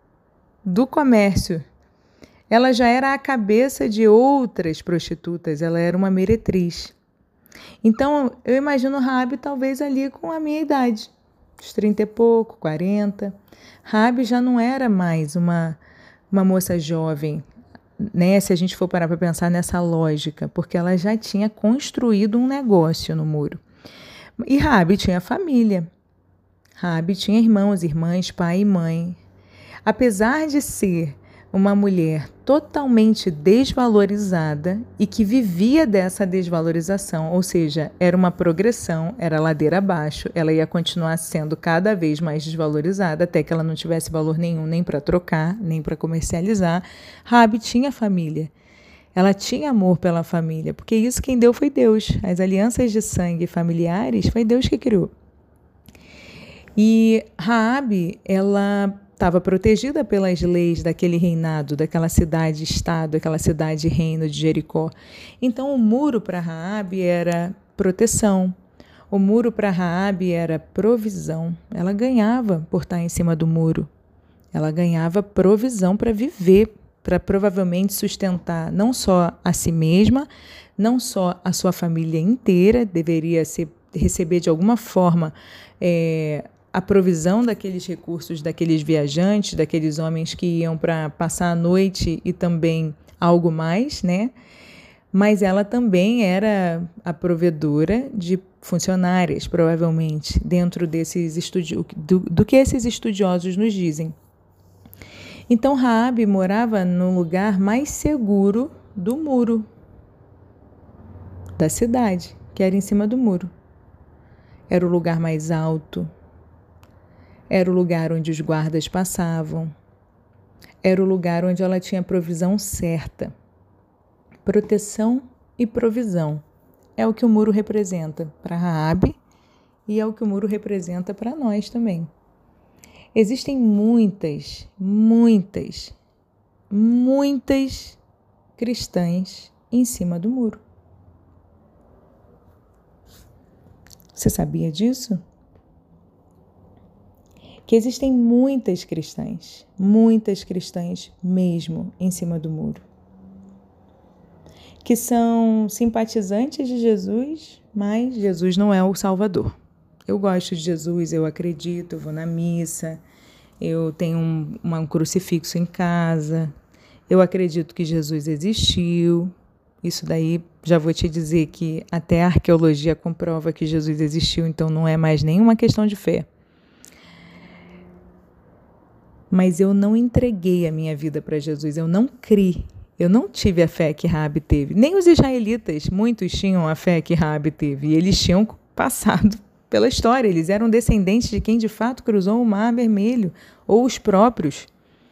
do comércio. Ela já era a cabeça de outras prostitutas, ela era uma meretriz. Então, eu imagino Raabe talvez ali com a minha idade, uns trinta e pouco, quarenta. Raabe já não era mais uma, uma moça jovem, né, se a gente for parar para pensar nessa lógica, porque ela já tinha construído um negócio no muro. E Raabe tinha família. Raabe tinha irmãos, irmãs, pai e mãe. Apesar de ser uma mulher totalmente desvalorizada e que vivia dessa desvalorização, ou seja, era uma progressão, era ladeira abaixo, ela ia continuar sendo cada vez mais desvalorizada até que ela não tivesse valor nenhum nem para trocar, nem para comercializar. Raabe tinha família. Ela tinha amor pela família, porque isso quem deu foi Deus. As alianças de sangue familiares foi Deus que criou. E Raabe, ela estava protegida pelas leis daquele reinado, daquela cidade-estado, aquela cidade-reino de Jericó. Então, o muro para Raabe era proteção. O muro para Raabe era provisão. Ela ganhava por estar em cima do muro. Ela ganhava provisão para viver, para provavelmente sustentar não só a si mesma, não só a sua família inteira, deveria ser, receber de alguma forma é, a provisão daqueles recursos, daqueles viajantes, daqueles homens que iam para passar a noite e também algo mais, né? Mas ela também era a provedora de funcionárias, provavelmente, dentro desses estudi- do, do que esses estudiosos nos dizem. Então, Raabe morava no lugar mais seguro do muro da cidade, que era em cima do muro. Era o lugar mais alto, era o lugar onde os guardas passavam, era o lugar onde ela tinha a provisão certa. Proteção e provisão é o que o muro representa para Raabe e é o que o muro representa para nós também. Existem muitas, muitas, muitas cristãs em cima do muro. Você sabia disso? Que existem muitas cristãs, muitas cristãs mesmo em cima do muro, que são simpatizantes de Jesus, mas Jesus não é o Salvador. Eu gosto de Jesus, eu acredito, eu vou na missa, eu tenho um, um crucifixo em casa, eu acredito que Jesus existiu. Isso daí, já vou te dizer que até a arqueologia comprova que Jesus existiu, então não é mais nenhuma questão de fé. Mas eu não entreguei a minha vida para Jesus, eu não criei, eu não tive a fé que Raabe teve. Nem os israelitas, muitos tinham a fé que Raabe teve, e eles tinham passado pela história, eles eram descendentes de quem de fato cruzou o Mar Vermelho, ou os próprios.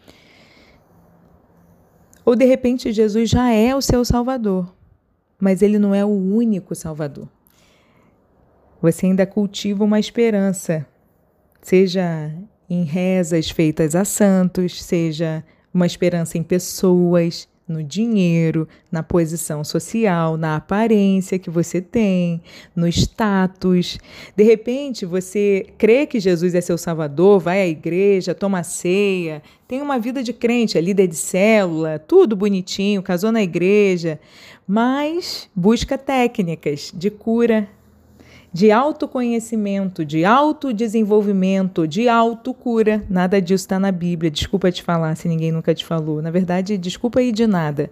Ou de repente Jesus já é o seu Salvador, mas ele não é o único Salvador. Você ainda cultiva uma esperança, seja em rezas feitas a santos, seja uma esperança em pessoas, no dinheiro, na posição social, na aparência que você tem, no status. De repente, você crê que Jesus é seu Salvador, vai à igreja, toma ceia, tem uma vida de crente, é líder de célula, tudo bonitinho, casou na igreja, mas busca técnicas de cura, de autoconhecimento, de autodesenvolvimento, de autocura. Nada disso está na Bíblia. Desculpa te falar se ninguém nunca te falou. Na verdade, desculpa aí de nada.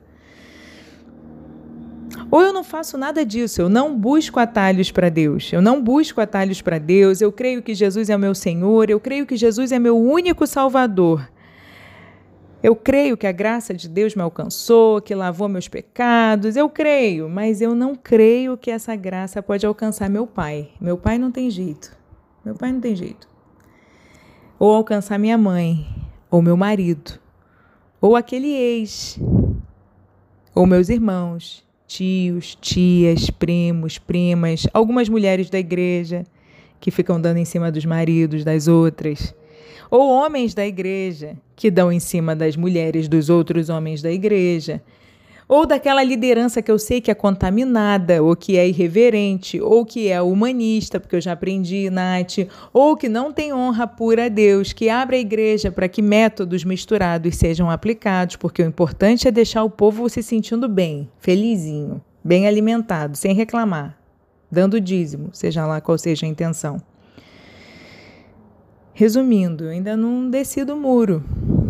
Ou eu não faço nada disso, eu não busco atalhos para Deus. Eu não busco atalhos para Deus. Eu creio que Jesus é o meu Senhor. Eu creio que Jesus é meu único Salvador. Eu creio que a graça de Deus me alcançou, que lavou meus pecados, eu creio, mas eu não creio que essa graça pode alcançar meu pai. Meu pai não tem jeito, meu pai não tem jeito. Ou alcançar minha mãe, ou meu marido, ou aquele ex, ou meus irmãos, tios, tias, primos, primas, algumas mulheres da igreja que ficam dando em cima dos maridos das outras. Ou homens da igreja, que dão em cima das mulheres dos outros homens da igreja. Ou daquela liderança que eu sei que é contaminada, ou que é irreverente, ou que é humanista, porque eu já aprendi, Nath, ou que não tem honra pura a Deus, que abre a igreja para que métodos misturados sejam aplicados, porque o importante é deixar o povo se sentindo bem, felizinho, bem alimentado, sem reclamar, dando dízimo, seja lá qual seja a intenção. Resumindo, eu ainda não desci do muro.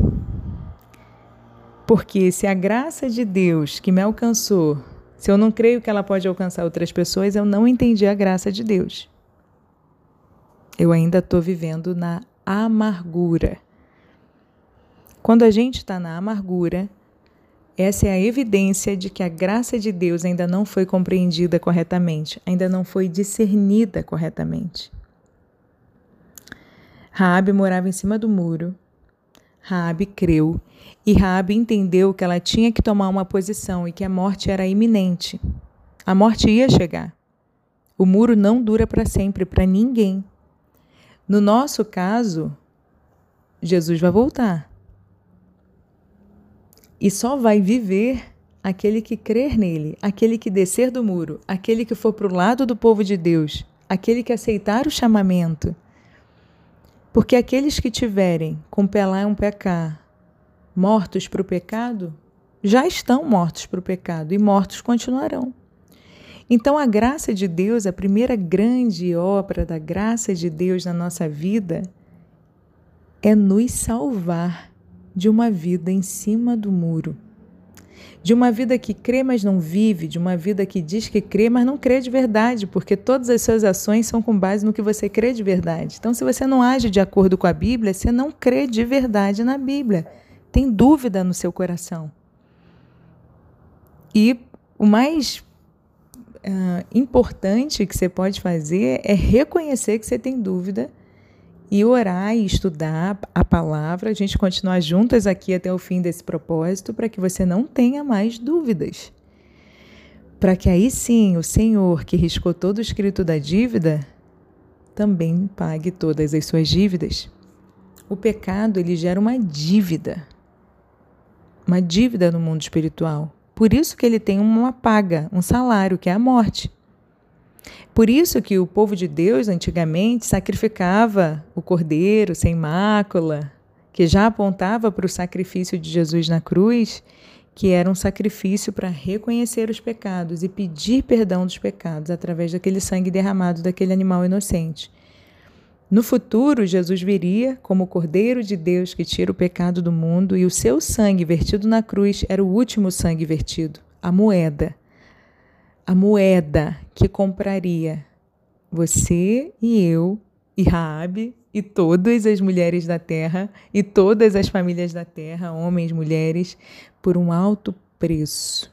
Porque se a graça de Deus que me alcançou, se eu não creio que ela pode alcançar outras pessoas, eu não entendi a graça de Deus. Eu ainda estou vivendo na amargura. Quando a gente está na amargura, essa é a evidência de que a graça de Deus ainda não foi compreendida corretamente, ainda não foi discernida corretamente. Raabe morava em cima do muro. Raabe creu e Raabe entendeu que ela tinha que tomar uma posição e que a morte era iminente. A morte ia chegar. O muro não dura para sempre, para ninguém. No nosso caso, Jesus vai voltar. E só vai viver aquele que crer nele, aquele que descer do muro, aquele que for para o lado do povo de Deus, aquele que aceitar o chamamento. Porque aqueles que tiverem com pé lá um pecar, mortos para o pecado, já estão mortos para o pecado e mortos continuarão. Então a graça de Deus, a primeira grande obra da graça de Deus na nossa vida é nos salvar de uma vida em cima do muro. De uma vida que crê, mas não vive, de uma vida que diz que crê, mas não crê de verdade, porque todas as suas ações são com base no que você crê de verdade. Então, se você não age de acordo com a Bíblia, você não crê de verdade na Bíblia. Tem dúvida no seu coração. E o mais uh, importante que você pode fazer é reconhecer que você tem dúvida e orar e estudar a palavra, a gente continuar juntas aqui até o fim desse propósito, para que você não tenha mais dúvidas. Para que aí sim o Senhor, que riscou todo o escrito da dívida, também pague todas as suas dívidas. O pecado, ele gera uma dívida, uma dívida no mundo espiritual. Por isso que ele tem uma paga, um salário, que é a morte. Por isso que o povo de Deus, antigamente, sacrificava o cordeiro sem mácula, que já apontava para o sacrifício de Jesus na cruz, que era um sacrifício para reconhecer os pecados e pedir perdão dos pecados através daquele sangue derramado daquele animal inocente. No futuro, Jesus viria como o Cordeiro de Deus que tira o pecado do mundo, e o seu sangue vertido na cruz era o último sangue vertido, a moeda. A moeda que compraria você e eu e Raabe e todas as mulheres da terra e todas as famílias da terra, homens, mulheres, por um alto preço.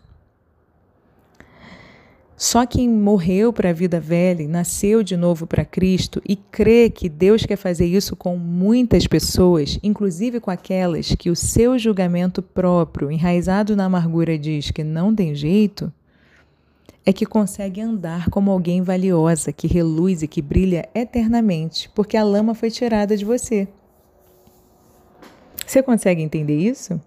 Só quem morreu para a vida velha, nasceu de novo para Cristo e crê que Deus quer fazer isso com muitas pessoas, inclusive com aquelas que o seu julgamento próprio, enraizado na amargura, diz que não tem jeito, é que consegue andar como alguém valiosa, que reluz e que brilha eternamente, porque a lama foi tirada de você. Você consegue entender isso?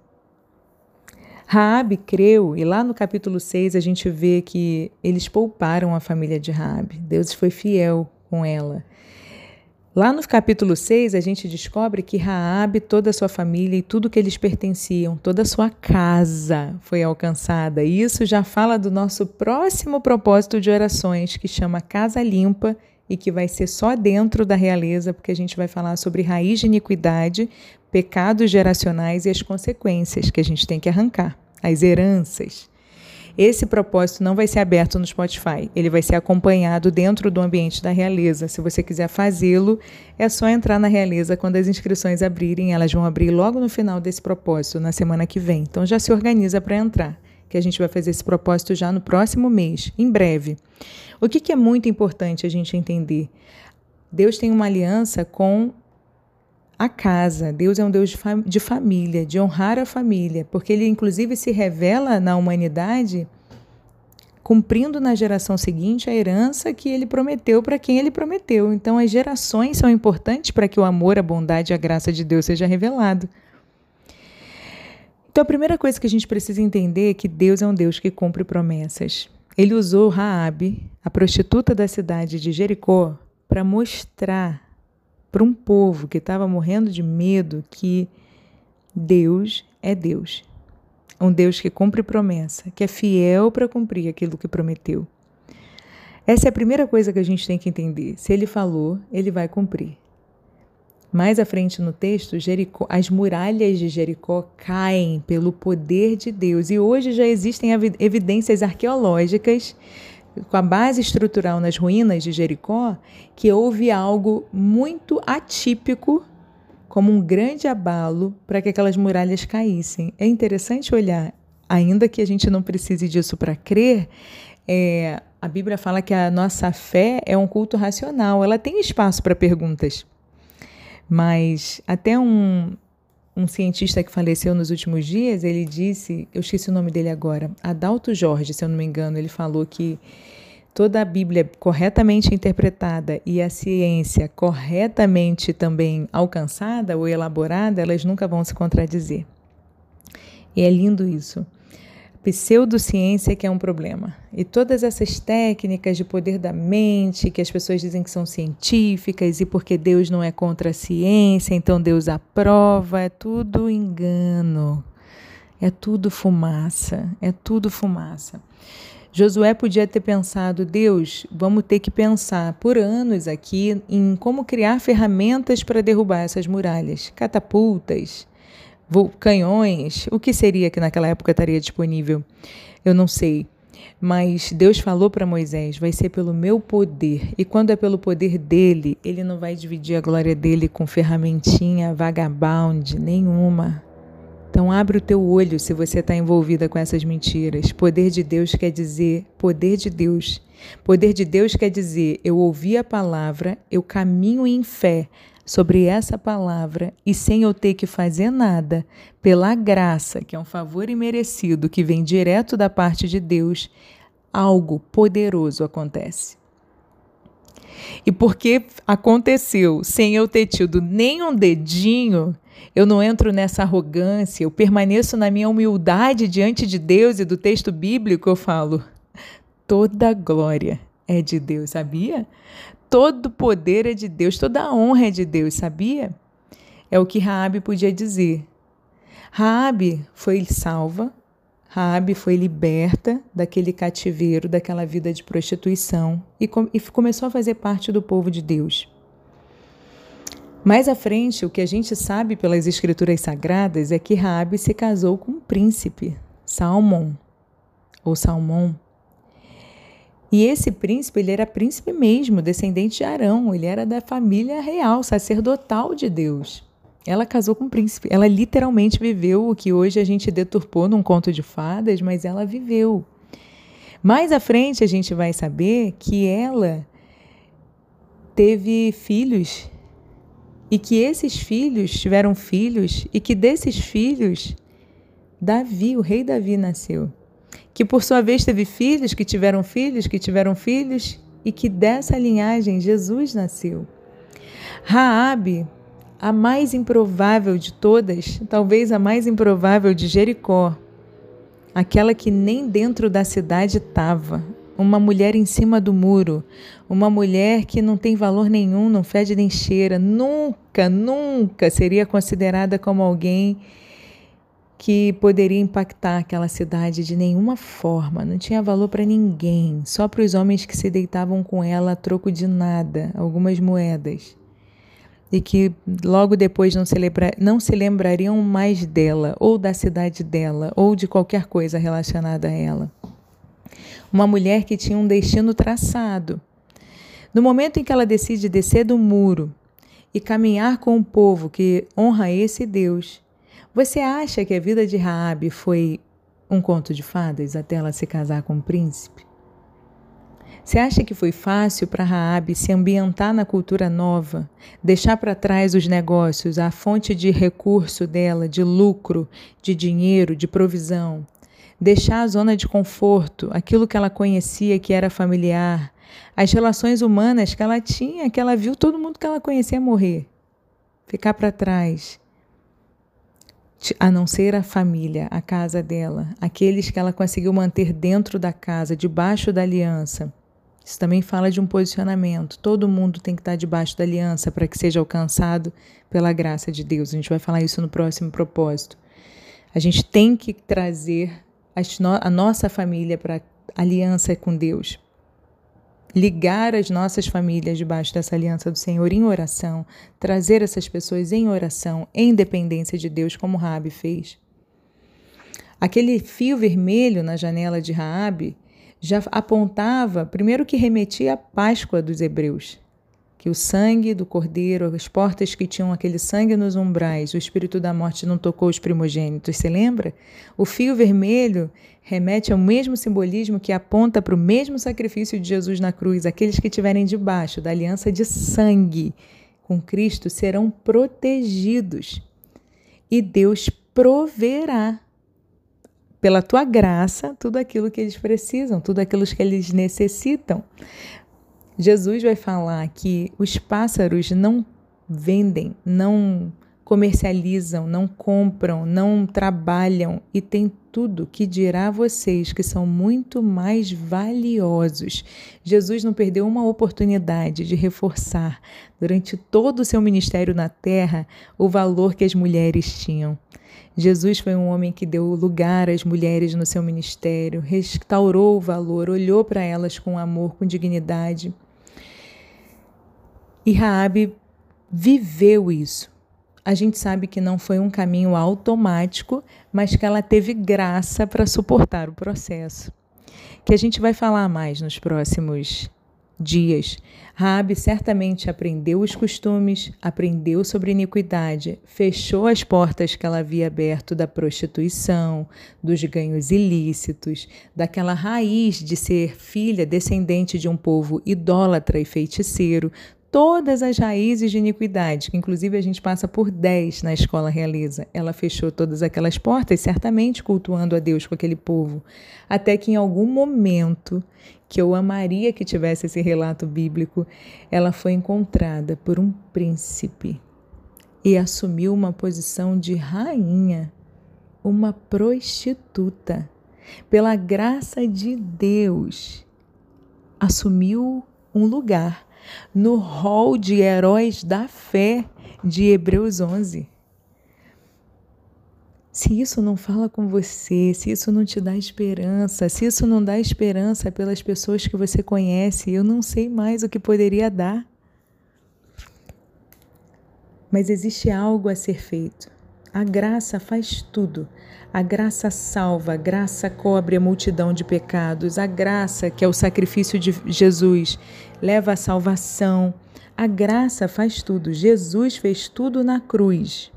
Raabe creu, e lá no capítulo seis a gente vê que eles pouparam a família de Raabe. Deus foi fiel com ela. Lá no capítulo seis a gente descobre que Raabe, toda a sua família e tudo que eles pertenciam, toda a sua casa foi alcançada. E isso já fala do nosso próximo propósito de orações, que chama Casa Limpa, e que vai ser só dentro da realeza, porque a gente vai falar sobre raiz de iniquidade, pecados geracionais e as consequências que a gente tem que arrancar, as heranças. Esse propósito não vai ser aberto no Spotify, ele vai ser acompanhado dentro do ambiente da realeza. Se você quiser fazê-lo, é só entrar na realeza quando as inscrições abrirem. Elas vão abrir logo no final desse propósito, na semana que vem. Então já se organiza para entrar, que a gente vai fazer esse propósito já no próximo mês, em breve. O que, que é muito importante a gente entender? Deus tem uma aliança com a casa. Deus é um Deus de, fam- de família, de honrar a família, porque ele inclusive se revela na humanidade, cumprindo na geração seguinte a herança que ele prometeu para quem ele prometeu. Então as gerações são importantes para que o amor, a bondade e a graça de Deus seja revelado. Então a primeira coisa que a gente precisa entender é que Deus é um Deus que cumpre promessas. Ele usou Raabe, a prostituta da cidade de Jericó, para mostrar para um povo que estava morrendo de medo que Deus é Deus. Um Deus que cumpre promessa, que é fiel para cumprir aquilo que prometeu. Essa é a primeira coisa que a gente tem que entender. Se ele falou, ele vai cumprir. Mais à frente no texto, Jericó, as muralhas de Jericó caem pelo poder de Deus. E hoje já existem evidências arqueológicas, com a base estrutural nas ruínas de Jericó, que houve algo muito atípico, como um grande abalo, para que aquelas muralhas caíssem. É interessante olhar, ainda que a gente não precise disso para crer, é, a Bíblia fala que a nossa fé é um culto racional, ela tem espaço para perguntas. Mas até um, um cientista que faleceu nos últimos dias, ele disse, eu esqueci o nome dele agora, Adalto Jorge, se eu não me engano, ele falou que toda a Bíblia corretamente interpretada e a ciência corretamente também alcançada ou elaborada, elas nunca vão se contradizer. E é lindo isso. Pseudociência que é um problema. E todas essas técnicas de poder da mente, que as pessoas dizem que são científicas, e porque Deus não é contra a ciência, então Deus aprova, é tudo engano. É tudo fumaça, é tudo fumaça. Josué podia ter pensado, Deus, vamos ter que pensar por anos aqui em como criar ferramentas para derrubar essas muralhas, catapultas, canhões, o que seria que naquela época estaria disponível? Eu não sei. Mas Deus falou para Moisés, vai ser pelo meu poder. E quando é pelo poder dele, ele não vai dividir a glória dele com ferramentinha vagabunde nenhuma. Então abre o teu olho se você está envolvida com essas mentiras. Poder de Deus quer dizer poder de Deus. Poder de Deus quer dizer eu ouvi a palavra, eu caminho em fé sobre essa palavra e sem eu ter que fazer nada, pela graça, que é um favor imerecido que vem direto da parte de Deus, algo poderoso acontece. E porque aconteceu sem eu ter tido nem um dedinho, eu não entro nessa arrogância, eu permaneço na minha humildade diante de Deus e do texto bíblico, eu falo, toda glória é de Deus, sabia? Todo poder é de Deus, toda honra é de Deus, sabia? É o que Raabe podia dizer. Raabe foi salva, Raabe foi liberta daquele cativeiro, daquela vida de prostituição e, com, e começou a fazer parte do povo de Deus. Mais à frente, o que a gente sabe pelas escrituras sagradas é que Raabe se casou com um príncipe, Salmão, ou Salmão. E esse príncipe, ele era príncipe mesmo, descendente de Arão, ele era da família real, sacerdotal de Deus. Ela casou com um príncipe, ela literalmente viveu o que hoje a gente deturpou num conto de fadas, mas ela viveu. Mais à frente a gente vai saber que ela teve filhos e que esses filhos tiveram filhos e que desses filhos Davi, o rei Davi, nasceu. Que por sua vez teve filhos, que tiveram filhos, que tiveram filhos e que dessa linhagem Jesus nasceu. Raabe, a mais improvável de todas, talvez a mais improvável de Jericó, aquela que nem dentro da cidade estava, uma mulher em cima do muro, uma mulher que não tem valor nenhum, não fede nem cheira, nunca, nunca seria considerada como alguém que poderia impactar aquela cidade de nenhuma forma, não tinha valor para ninguém, só para os homens que se deitavam com ela a troco de nada, algumas moedas. E que logo depois não se, lembra, não se lembrariam mais dela, ou da cidade dela, ou de qualquer coisa relacionada a ela. Uma mulher que tinha um destino traçado. No momento em que ela decide descer do muro e caminhar com o povo que honra esse Deus, você acha que a vida de Raabe foi um conto de fadas até ela se casar com um príncipe? Você acha que foi fácil para Raabe se ambientar na cultura nova, deixar para trás os negócios, a fonte de recurso dela, de lucro, de dinheiro, de provisão, deixar a zona de conforto, aquilo que ela conhecia que era familiar, as relações humanas que ela tinha, que ela viu todo mundo que ela conhecia morrer, ficar para trás, a não ser a família, a casa dela, aqueles que ela conseguiu manter dentro da casa, debaixo da aliança. Isso também fala de um posicionamento. Todo mundo tem que estar debaixo da aliança para que seja alcançado pela graça de Deus. A gente vai falar isso no próximo propósito. A gente tem que trazer a nossa família para a aliança com Deus. Ligar as nossas famílias debaixo dessa aliança do Senhor em oração. Trazer essas pessoas em oração, em dependência de Deus, como Raabe fez. Aquele fio vermelho na janela de Raabe já apontava, primeiro que remetia à Páscoa dos hebreus, que o sangue do cordeiro, as portas que tinham aquele sangue nos umbrais, o espírito da morte não tocou os primogênitos, você lembra? O fio vermelho remete ao mesmo simbolismo que aponta para o mesmo sacrifício de Jesus na cruz. Aqueles que estiverem debaixo da aliança de sangue com Cristo serão protegidos e Deus proverá pela tua graça, tudo aquilo que eles precisam, tudo aquilo que eles necessitam. Jesus vai falar que os pássaros não vendem, não comercializam, não compram, não trabalham e têm tudo, que dirá a vocês que são muito mais valiosos. Jesus não perdeu uma oportunidade de reforçar durante todo o seu ministério na terra o valor que as mulheres tinham. Jesus foi um homem que deu lugar às mulheres no seu ministério, restaurou o valor, olhou para elas com amor, com dignidade. E Raabe viveu isso. A gente sabe que não foi um caminho automático, mas que ela teve graça para suportar o processo. Que a gente vai falar mais nos próximos dias. Raabe certamente aprendeu os costumes, aprendeu sobre iniquidade, fechou as portas que ela havia aberto da prostituição, dos ganhos ilícitos, daquela raiz de ser filha descendente de um povo idólatra e feiticeiro, todas as raízes de iniquidade, que inclusive a gente passa por dez na Escola Realiza. Ela fechou todas aquelas portas, certamente cultuando a Deus com aquele povo, até que em algum momento, que eu amaria que tivesse esse relato bíblico, ela foi encontrada por um príncipe e assumiu uma posição de rainha, uma prostituta. Pela graça de Deus, assumiu um lugar no rol de heróis da fé de Hebreus onze. Se isso não fala com você, se isso não te dá esperança, se isso não dá esperança pelas pessoas que você conhece, eu não sei mais o que poderia dar. Mas existe algo a ser feito. A graça faz tudo. A graça salva, a graça cobre a multidão de pecados. A graça, que é o sacrifício de Jesus, leva à salvação. A graça faz tudo. Jesus fez tudo na cruz.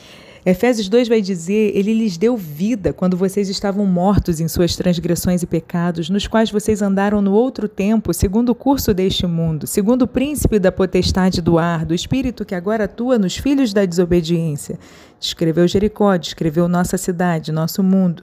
Efésios dois vai dizer, ele lhes deu vida quando vocês estavam mortos em suas transgressões e pecados, nos quais vocês andaram no outro tempo, segundo o curso deste mundo, segundo o príncipe da potestade do ar, do espírito que agora atua nos filhos da desobediência. Descreveu Jericó, descreveu nossa cidade, nosso mundo.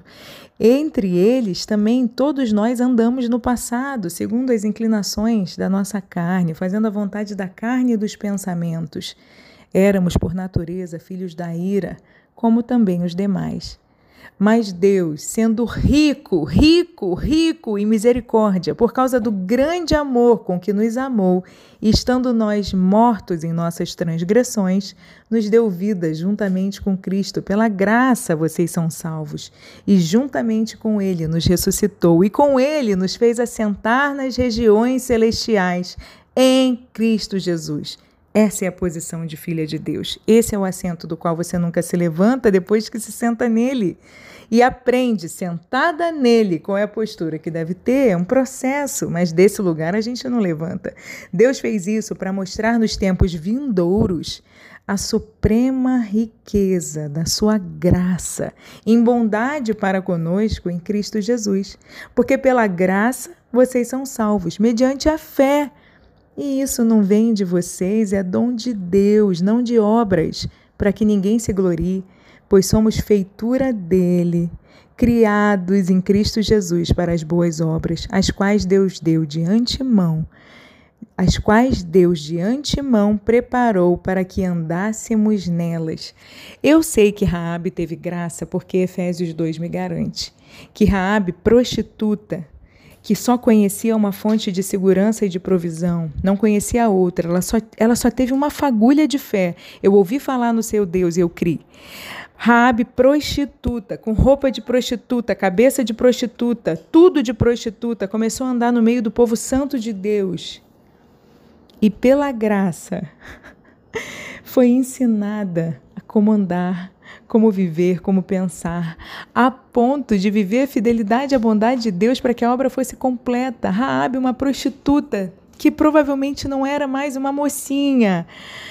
Entre eles também todos nós andamos no passado, segundo as inclinações da nossa carne, fazendo a vontade da carne e dos pensamentos. Éramos, por natureza, filhos da ira, como também os demais. Mas Deus, sendo rico, rico, rico em misericórdia, por causa do grande amor com que nos amou, e estando nós mortos em nossas transgressões, nos deu vida juntamente com Cristo. Pela graça vocês são salvos. E juntamente com Ele nos ressuscitou, e com Ele nos fez assentar nas regiões celestiais, em Cristo Jesus. Essa é a posição de filha de Deus. Esse é o assento do qual você nunca se levanta depois que se senta nele. E aprende, sentada nele, qual é a postura que deve ter. É um processo, mas desse lugar a gente não levanta. Deus fez isso para mostrar nos tempos vindouros a suprema riqueza da sua graça, em bondade para conosco em Cristo Jesus. Porque pela graça vocês são salvos, mediante a fé. E isso não vem de vocês, é dom de Deus, não de obras, para que ninguém se glorie, pois somos feitura dele, criados em Cristo Jesus para as boas obras, as quais Deus deu de antemão, as quais Deus de antemão preparou para que andássemos nelas. Eu sei que Raabe teve graça, porque Efésios dois me garante que Raabe, prostituta, que só conhecia uma fonte de segurança e de provisão, não conhecia outra, ela só, ela só teve uma fagulha de fé. Eu ouvi falar no seu Deus e eu criei. Raabe, prostituta, com roupa de prostituta, cabeça de prostituta, tudo de prostituta, começou a andar no meio do povo santo de Deus. E pela graça, foi ensinada a como andar, como viver, como pensar, a ponto de viver a fidelidade e a bondade de Deus para que a obra fosse completa. Raabe, uma prostituta, que provavelmente não era mais uma mocinha,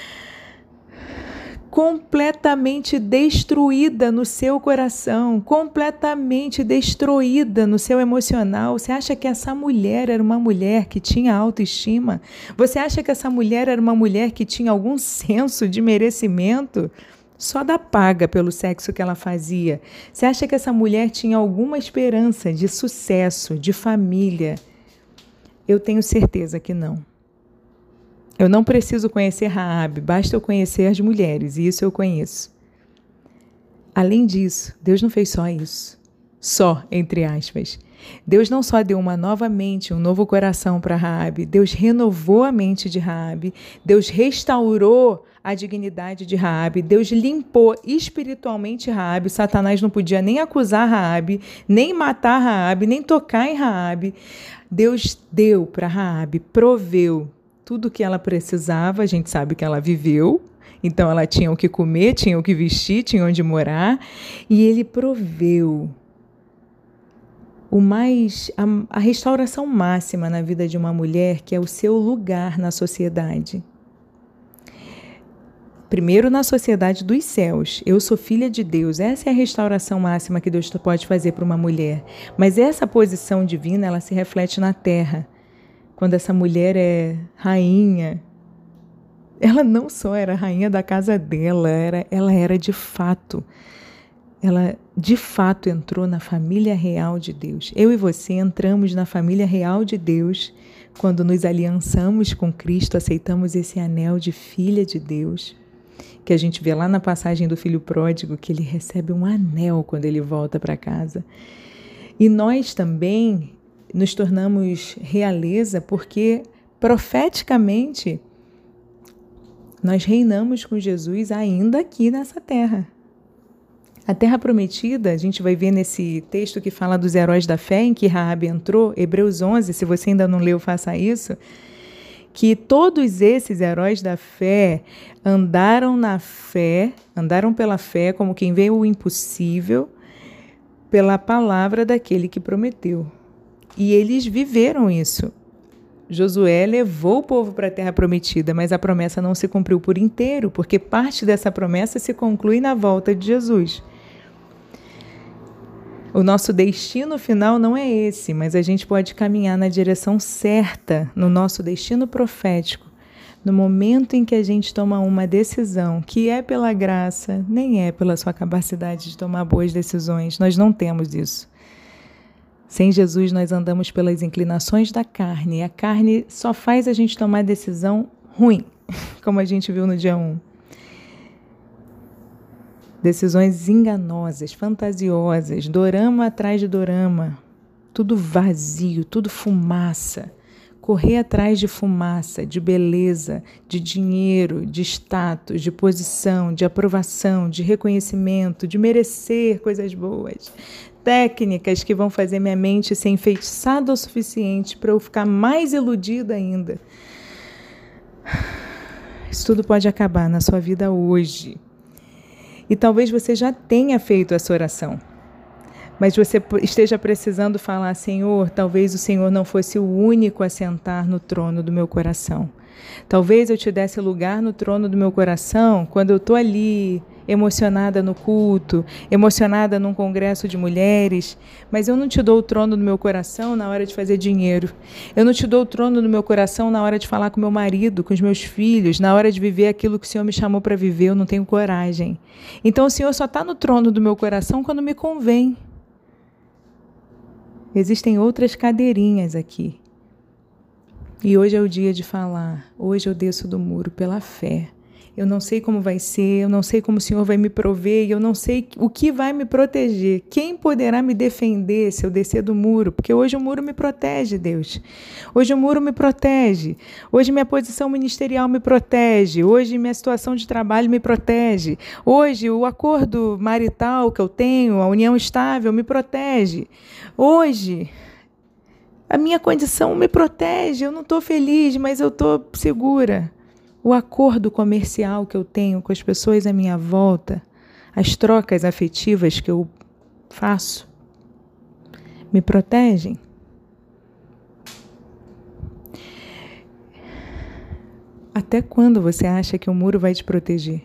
completamente destruída no seu coração, completamente destruída no seu emocional. Você acha que essa mulher era uma mulher que tinha autoestima? Você acha que essa mulher era uma mulher que tinha algum senso de merecimento? Só da paga pelo sexo que ela fazia. Você acha que essa mulher tinha alguma esperança de sucesso, de família? Eu tenho certeza que não. Eu não preciso conhecer Raabe, basta eu conhecer as mulheres, e isso eu conheço. Além disso, Deus não fez só isso. Só, entre aspas. Deus não só deu uma nova mente, um novo coração para Raabe, Deus renovou a mente de Raabe, Deus restaurou a dignidade de Raabe, Deus limpou espiritualmente Raabe. Satanás não podia nem acusar Raabe, nem matar Raabe, nem tocar em Raabe. Deus deu para Raabe, proveu tudo o que ela precisava. A gente sabe que ela viveu, então ela tinha o que comer, tinha o que vestir, tinha onde morar, e ele proveu o mais, a, a restauração máxima na vida de uma mulher, que é o seu lugar na sociedade. Primeiro na sociedade dos céus. Eu sou filha de Deus. Essa é a restauração máxima que Deus pode fazer para uma mulher. Mas essa posição divina, ela se reflete na terra. Quando essa mulher é rainha, ela não só era rainha da casa dela, era, ela era de fato. Ela de fato entrou na família real de Deus. Eu e você entramos na família real de Deus quando nos aliançamos com Cristo, aceitamos esse anel de filha de Deus, que a gente vê lá na passagem do filho pródigo, que ele recebe um anel quando ele volta para casa. E nós também nos tornamos realeza porque, profeticamente, nós reinamos com Jesus ainda aqui nessa terra. A terra prometida, a gente vai ver nesse texto que fala dos heróis da fé, em que Raabe entrou, Hebreus onze, se você ainda não leu, faça isso, que todos esses heróis da fé andaram na fé, andaram pela fé como quem vê o impossível, pela palavra daquele que prometeu. E eles viveram isso. Josué levou o povo para a terra prometida, mas a promessa não se cumpriu por inteiro, porque parte dessa promessa se conclui na volta de Jesus. O nosso destino final não é esse, mas a gente pode caminhar na direção certa, no nosso destino profético, no momento em que a gente toma uma decisão, que é pela graça, nem é pela sua capacidade de tomar boas decisões. Nós não temos isso. Sem Jesus, nós andamos pelas inclinações da carne, e a carne só faz a gente tomar decisão ruim, como a gente viu no dia um. Decisões enganosas, fantasiosas, dorama atrás de dorama, tudo vazio, tudo fumaça. Correr atrás de fumaça, de beleza, de dinheiro, de status, de posição, de aprovação, de reconhecimento, de merecer coisas boas. Técnicas que vão fazer minha mente ser enfeitiçada o suficiente para eu ficar mais iludida ainda. Isso tudo pode acabar na sua vida hoje. E talvez você já tenha feito essa oração, mas você esteja precisando falar: Senhor, talvez o Senhor não fosse o único a sentar no trono do meu coração. Talvez eu te desse lugar no trono do meu coração quando eu estou ali, emocionada no culto, emocionada num congresso de mulheres, mas eu não te dou o trono do meu coração na hora de fazer dinheiro. Eu não te dou o trono do meu coração na hora de falar com meu marido, com os meus filhos, na hora de viver aquilo que o Senhor me chamou para viver. Eu não tenho coragem. Então o Senhor só está no trono do meu coração quando me convém. Existem outras cadeirinhas aqui. E hoje é o dia de falar. Hoje eu desço do muro pela fé. Eu não sei como vai ser, eu não sei como o Senhor vai me prover, eu não sei o que vai me proteger. Quem poderá me defender se eu descer do muro? Porque hoje o muro me protege, Deus. Hoje o muro me protege. Hoje minha posição ministerial me protege. Hoje minha situação de trabalho me protege. Hoje o acordo marital que eu tenho, a união estável, me protege. Hoje a minha condição me protege. Eu não estou feliz, mas eu estou segura. O acordo comercial que eu tenho com as pessoas à minha volta, as trocas afetivas que eu faço, me protegem. Até quando você acha que o muro vai te proteger?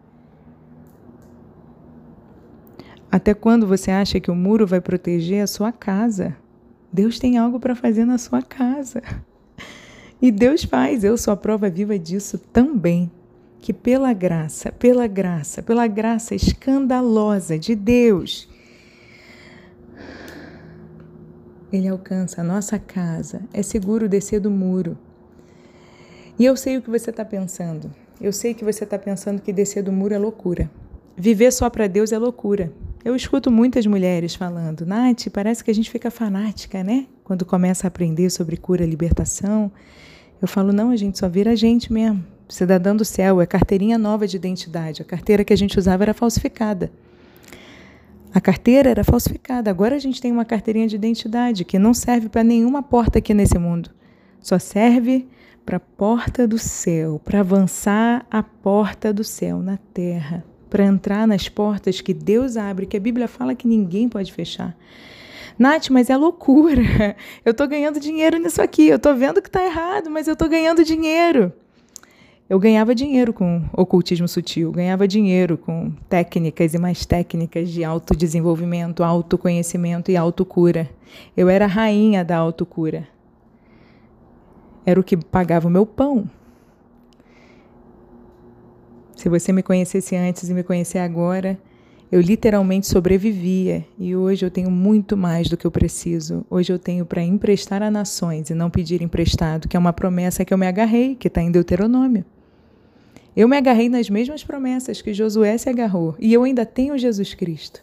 Até quando você acha que o muro vai proteger a sua casa? Deus tem algo para fazer na sua casa. E Deus faz, eu sou a prova viva disso também, que pela graça, pela graça, pela graça escandalosa de Deus, Ele alcança a nossa casa, é seguro descer do muro. E eu sei o que você está pensando, eu sei que você está pensando que descer do muro é loucura. Viver só para Deus é loucura. Eu escuto muitas mulheres falando: Nath, parece que a gente fica fanática, né? Quando começa a aprender sobre cura e libertação. Eu falo: não, a gente só vira a gente mesmo. Cidadã do céu, é carteirinha nova de identidade. A carteira que a gente usava era falsificada. A carteira era falsificada. Agora a gente tem uma carteirinha de identidade que não serve para nenhuma porta aqui nesse mundo. Só serve para a porta do céu, para avançar a porta do céu na terra, para entrar nas portas que Deus abre, que a Bíblia fala que ninguém pode fechar. Nath, mas é loucura. Eu estou ganhando dinheiro nisso aqui. Eu estou vendo que está errado, mas eu estou ganhando dinheiro. Eu ganhava dinheiro com ocultismo sutil, ganhava dinheiro com técnicas e mais técnicas de autodesenvolvimento, autoconhecimento e autocura. Eu era a rainha da autocura. Era o que pagava o meu pão. Se você me conhecesse antes e me conhecer agora, eu literalmente sobrevivia. E hoje eu tenho muito mais do que eu preciso. Hoje eu tenho para emprestar a nações e não pedir emprestado, que é uma promessa que eu me agarrei, que está em Deuteronômio. Eu me agarrei nas mesmas promessas que Josué se agarrou. E eu ainda tenho Jesus Cristo.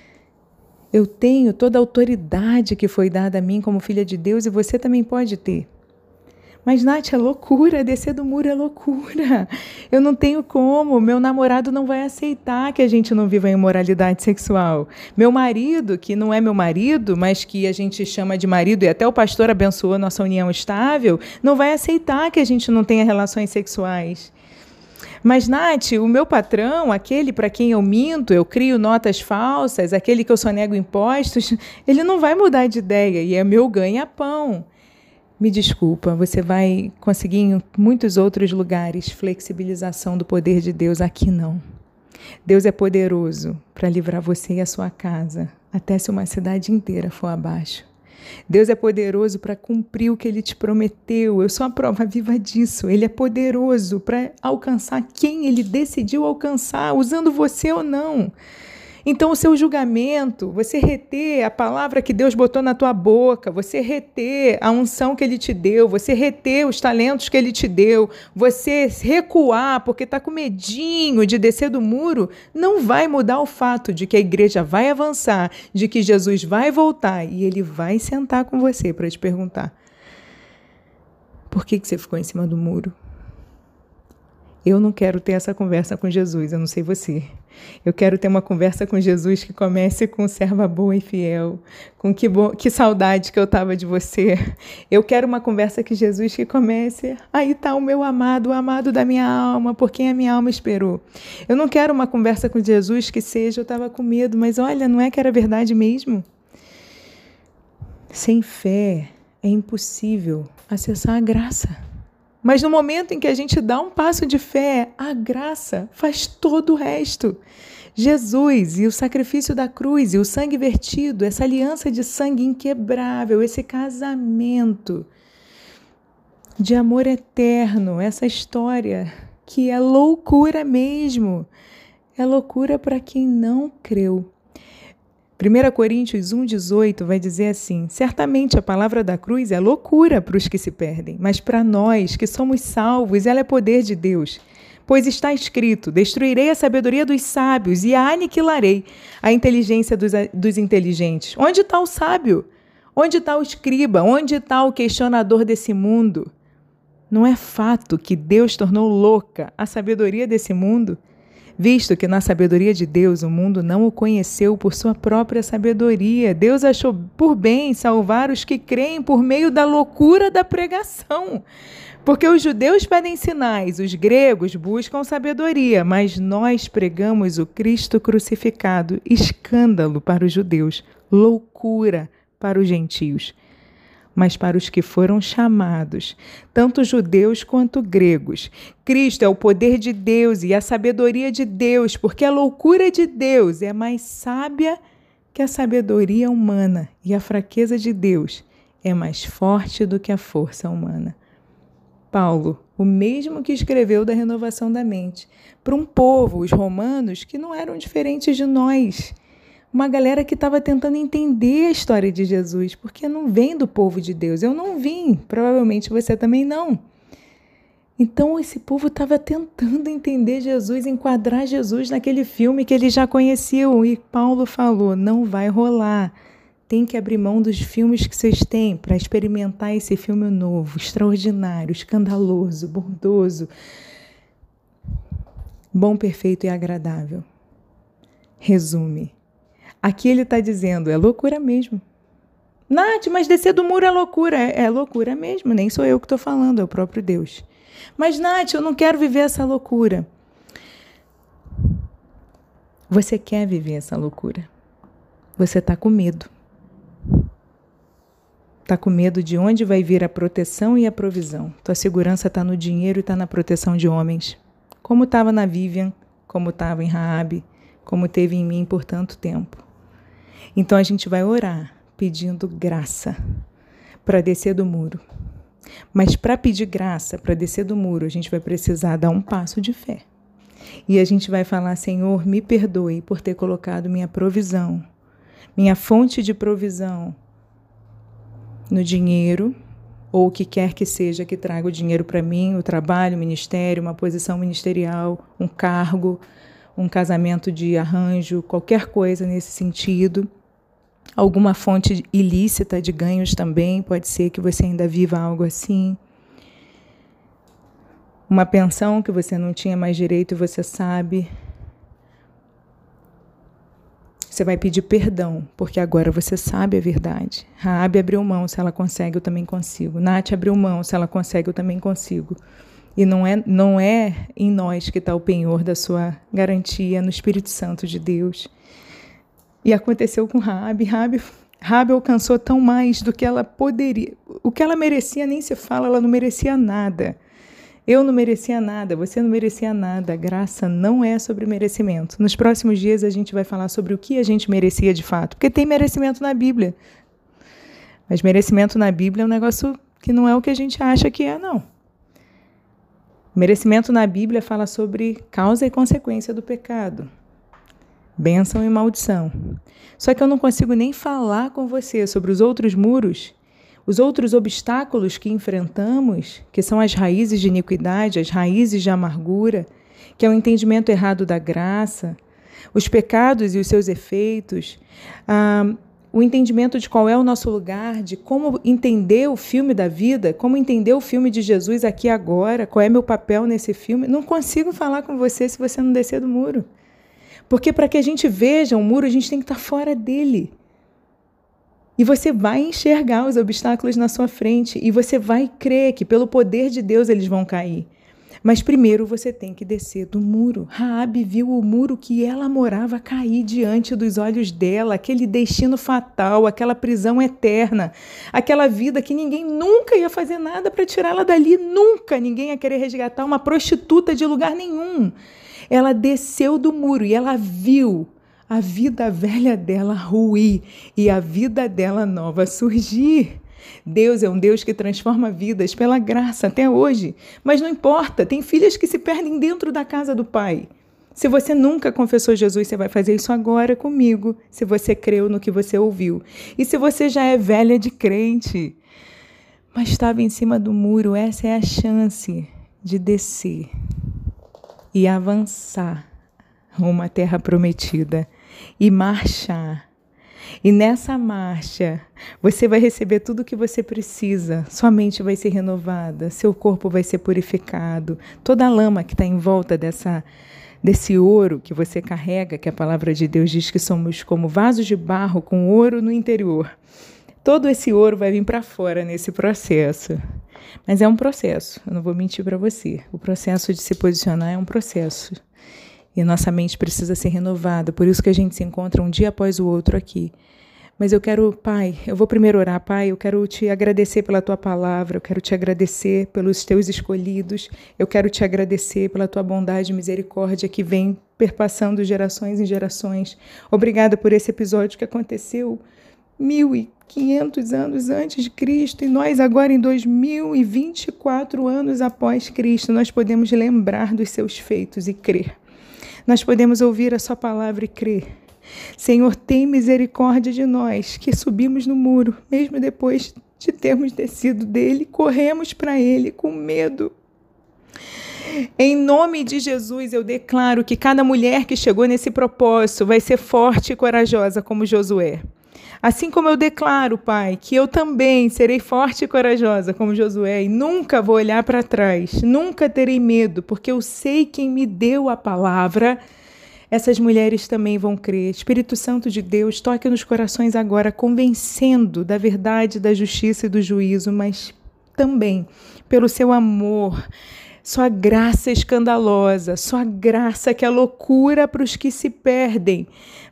Eu tenho toda a autoridade que foi dada a mim como filha de Deus e você também pode ter. Mas, Nath, é loucura, descer do muro é loucura. Eu não tenho como, meu namorado não vai aceitar que a gente não viva em imoralidade sexual. Meu marido, que não é meu marido, mas que a gente chama de marido, e até o pastor abençoou nossa união estável, não vai aceitar que a gente não tenha relações sexuais. Mas, Nath, o meu patrão, aquele para quem eu minto, eu crio notas falsas, aquele que eu sonego impostos, ele não vai mudar de ideia e é meu ganha-pão. Me desculpa, você vai conseguir em muitos outros lugares flexibilização do poder de Deus, aqui não. Deus é poderoso para livrar você e a sua casa, até se uma cidade inteira for abaixo. Deus é poderoso para cumprir o que Ele te prometeu. Eu sou a prova viva disso. Ele é poderoso para alcançar quem Ele decidiu alcançar, usando você ou não. Então, o seu julgamento, você reter a palavra que Deus botou na tua boca, você reter a unção que Ele te deu, você reter os talentos que Ele te deu, você recuar porque está com medinho de descer do muro, não vai mudar o fato de que a igreja vai avançar, de que Jesus vai voltar e Ele vai sentar com você para te perguntar: por que que você ficou em cima do muro? Eu não quero ter essa conversa com Jesus, eu não sei você. Eu quero ter uma conversa com Jesus que comece com serva boa e fiel, com que, bo... que saudade que eu estava de você. Eu quero uma conversa com Jesus que comece: aí está o meu amado, o amado da minha alma, por quem a minha alma esperou. Eu não quero uma conversa com Jesus que seja: eu estava com medo, mas olha, não é que era verdade mesmo? Sem fé é impossível acessar a graça. Mas no momento em que a gente dá um passo de fé, a graça faz todo o resto. Jesus e o sacrifício da cruz e o sangue vertido, essa aliança de sangue inquebrável, esse casamento de amor eterno, essa história que é loucura mesmo. É loucura para quem não creu. primeira Coríntios um, dezoito vai dizer assim: certamente a palavra da cruz é loucura para os que se perdem, mas para nós que somos salvos, ela é poder de Deus. Pois está escrito: destruirei a sabedoria dos sábios e a aniquilarei a inteligência dos, dos inteligentes. Onde está o sábio? Onde está o escriba? Onde está o questionador desse mundo? Não é fato que Deus tornou louca a sabedoria desse mundo? Visto que na sabedoria de Deus o mundo não o conheceu por sua própria sabedoria, Deus achou por bem salvar os que creem por meio da loucura da pregação. Porque os judeus pedem sinais, os gregos buscam sabedoria, mas nós pregamos o Cristo crucificado, escândalo para os judeus, loucura para os gentios. Mas para os que foram chamados, tanto judeus quanto gregos, Cristo é o poder de Deus e a sabedoria de Deus, porque a loucura de Deus é mais sábia que a sabedoria humana, e a fraqueza de Deus é mais forte do que a força humana. Paulo, o mesmo que escreveu da renovação da mente, para um povo, os romanos, que não eram diferentes de nós. Uma galera que estava tentando entender a história de Jesus, porque não vem do povo de Deus. Eu não vim, provavelmente você também não. Então esse povo estava tentando entender Jesus, enquadrar Jesus naquele filme que eles já conheciam. E Paulo falou: não vai rolar. Tem que abrir mão dos filmes que vocês têm para experimentar esse filme novo, extraordinário, escandaloso, bondoso, bom, perfeito e agradável. Resume. Aqui ele está dizendo: é loucura mesmo. Nath, mas descer do muro é loucura. É, é loucura mesmo, nem sou eu que estou falando, é o próprio Deus. Mas, Nath, eu não quero viver essa loucura. Você quer viver essa loucura. Você está com medo. Está com medo de onde vai vir a proteção e a provisão. Tua segurança está no dinheiro e está na proteção de homens. Como estava na Vivian, como estava em Raabe, como teve em mim por tanto tempo. Então a gente vai orar pedindo graça para descer do muro. Mas para pedir graça, para descer do muro, a gente vai precisar dar um passo de fé. E a gente vai falar: Senhor, me perdoe por ter colocado minha provisão, minha fonte de provisão no dinheiro, ou o que quer que seja que traga o dinheiro para mim, o trabalho, o ministério, uma posição ministerial, um cargo, um casamento de arranjo, qualquer coisa nesse sentido. Alguma fonte ilícita de ganhos também, pode ser que você ainda viva algo assim. Uma pensão que você não tinha mais direito e você sabe. Você vai pedir perdão, porque agora você sabe a verdade. Raabe abriu mão, se ela consegue, eu também consigo. Nath abriu mão, se ela consegue, eu também consigo. E não é, não é em nós que está o penhor da sua garantia, é no Espírito Santo de Deus. E aconteceu com Raabe. Raabe, Raabe alcançou tão mais do que ela poderia. O que ela merecia nem se fala, ela não merecia nada. Eu não merecia nada, você não merecia nada. A graça não é sobre merecimento. Nos próximos dias a gente vai falar sobre o que a gente merecia de fato. Porque tem merecimento na Bíblia. Mas merecimento na Bíblia é um negócio que não é o que a gente acha que é, não. Merecimento na Bíblia fala sobre causa e consequência do pecado. Bênção e maldição. Só que eu não consigo nem falar com você sobre os outros muros, os outros obstáculos que enfrentamos, que são as raízes de iniquidade, as raízes de amargura, que é o entendimento errado da graça, os pecados e os seus efeitos, ah, o entendimento de qual é o nosso lugar, de como entender o filme da vida, como entender o filme de Jesus aqui e agora, qual é meu papel nesse filme. Não consigo falar com você se você não descer do muro. Porque para que a gente veja o muro, a gente tem que estar fora dele. E você vai enxergar os obstáculos na sua frente e você vai crer que pelo poder de Deus eles vão cair. Mas primeiro você tem que descer do muro. Raabe viu o muro que ela morava cair diante dos olhos dela, aquele destino fatal, aquela prisão eterna, aquela vida que ninguém nunca ia fazer nada para tirá-la dali, nunca ninguém ia querer resgatar uma prostituta de lugar nenhum. Ela desceu do muro e ela viu a vida velha dela ruir e a vida dela nova surgir. Deus é um Deus que transforma vidas pela graça até hoje. Mas não importa, tem filhas que se perdem dentro da casa do Pai. Se você nunca confessou Jesus, você vai fazer isso agora comigo, se você creu no que você ouviu. E se você já é velha de crente, mas estava em cima do muro, essa é a chance de descer e avançar rumo à terra prometida e marchar. E nessa marcha, você vai receber tudo o que você precisa. Sua mente vai ser renovada, seu corpo vai ser purificado. Toda a lama que está em volta dessa, desse ouro que você carrega, que a palavra de Deus diz que somos como vasos de barro com ouro no interior. Todo esse ouro vai vir para fora nesse processo. Mas é um processo, eu não vou mentir para você. O processo de se posicionar é um processo. E nossa mente precisa ser renovada, por isso que a gente se encontra um dia após o outro aqui. Mas eu quero, Pai, eu vou primeiro orar, Pai, eu quero te agradecer pela Tua palavra, eu quero te agradecer pelos Teus escolhidos, eu quero te agradecer pela Tua bondade e misericórdia que vem perpassando gerações em gerações. Obrigada por esse episódio que aconteceu mil e quinhentos anos antes de Cristo, e nós agora em dois mil e vinte e quatro anos após Cristo, nós podemos lembrar dos seus feitos e crer. Nós podemos ouvir a sua palavra e crer. Senhor, tem misericórdia de nós que subimos no muro, mesmo depois de termos descido dele, corremos para ele com medo. Em nome de Jesus, eu declaro que cada mulher que chegou nesse propósito vai ser forte e corajosa como Josué. Assim como eu declaro, Pai, que eu também serei forte e corajosa como Josué e nunca vou olhar para trás, nunca terei medo, porque eu sei quem me deu a palavra. Essas mulheres também vão crer. Espírito Santo de Deus, toque nos corações agora, convencendo da verdade, da justiça e do juízo, mas também pelo seu amor, sua graça escandalosa, sua graça que é loucura para os que se perdem,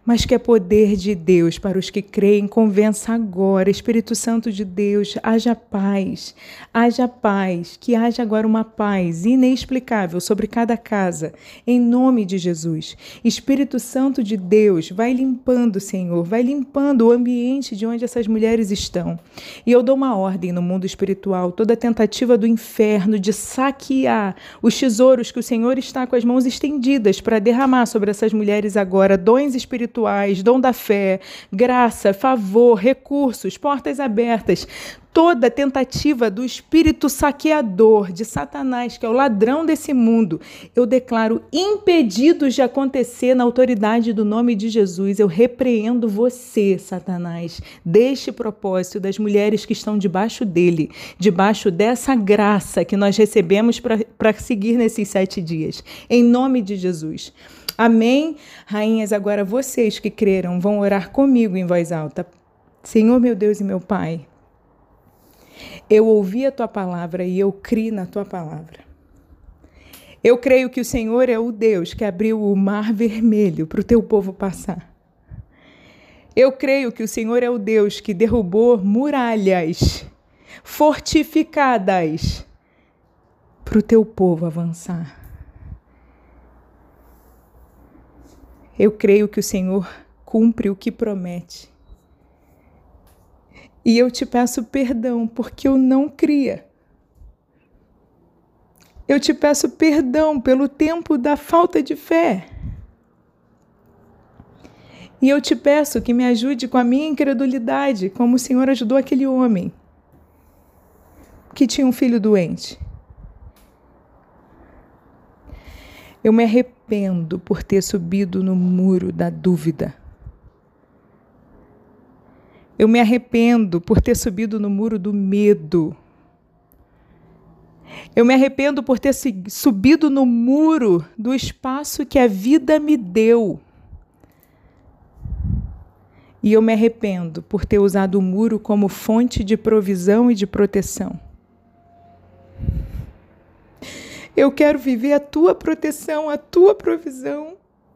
mas que é poder de Deus para os que creem. Convença agora, Espírito Santo de Deus, haja paz, haja paz, que haja agora uma paz inexplicável sobre cada casa, em nome de Jesus. Espírito Santo de Deus, vai limpando, Senhor, vai limpando o ambiente de onde essas mulheres estão. E eu dou uma ordem no mundo espiritual, toda tentativa do inferno de saquear os tesouros que o Senhor está com as mãos estendidas para derramar sobre essas mulheres agora, dons espirituais, dom da fé, graça, favor, recursos, portas abertas, toda tentativa do espírito saqueador de Satanás, que é o ladrão desse mundo, eu declaro impedidos de acontecer na autoridade do nome de Jesus. Eu repreendo você, Satanás, deste propósito das mulheres que estão debaixo dele, debaixo dessa graça que nós recebemos para seguir nesses sete dias, em nome de Jesus. Amém? Rainhas, agora vocês que creram vão orar comigo em voz alta. Senhor, meu Deus e meu Pai, eu ouvi a Tua palavra e eu criei na Tua palavra. Eu creio que o Senhor é o Deus que abriu o mar vermelho para o Teu povo passar. Eu creio que o Senhor é o Deus que derrubou muralhas fortificadas para o Teu povo avançar. Eu creio que o Senhor cumpre o que promete. E eu te peço perdão porque eu não cria. Eu te peço perdão pelo tempo da falta de fé. E eu te peço que me ajude com a minha incredulidade, como o Senhor ajudou aquele homem que tinha um filho doente. Eu me arrependo por ter subido no muro da dúvida. Eu me arrependo por ter subido no muro do medo. Eu me arrependo por ter subido no muro do espaço que a vida me deu. E eu me arrependo por ter usado o muro como fonte de provisão e de proteção. Eu quero viver a Tua proteção, a Tua provisão.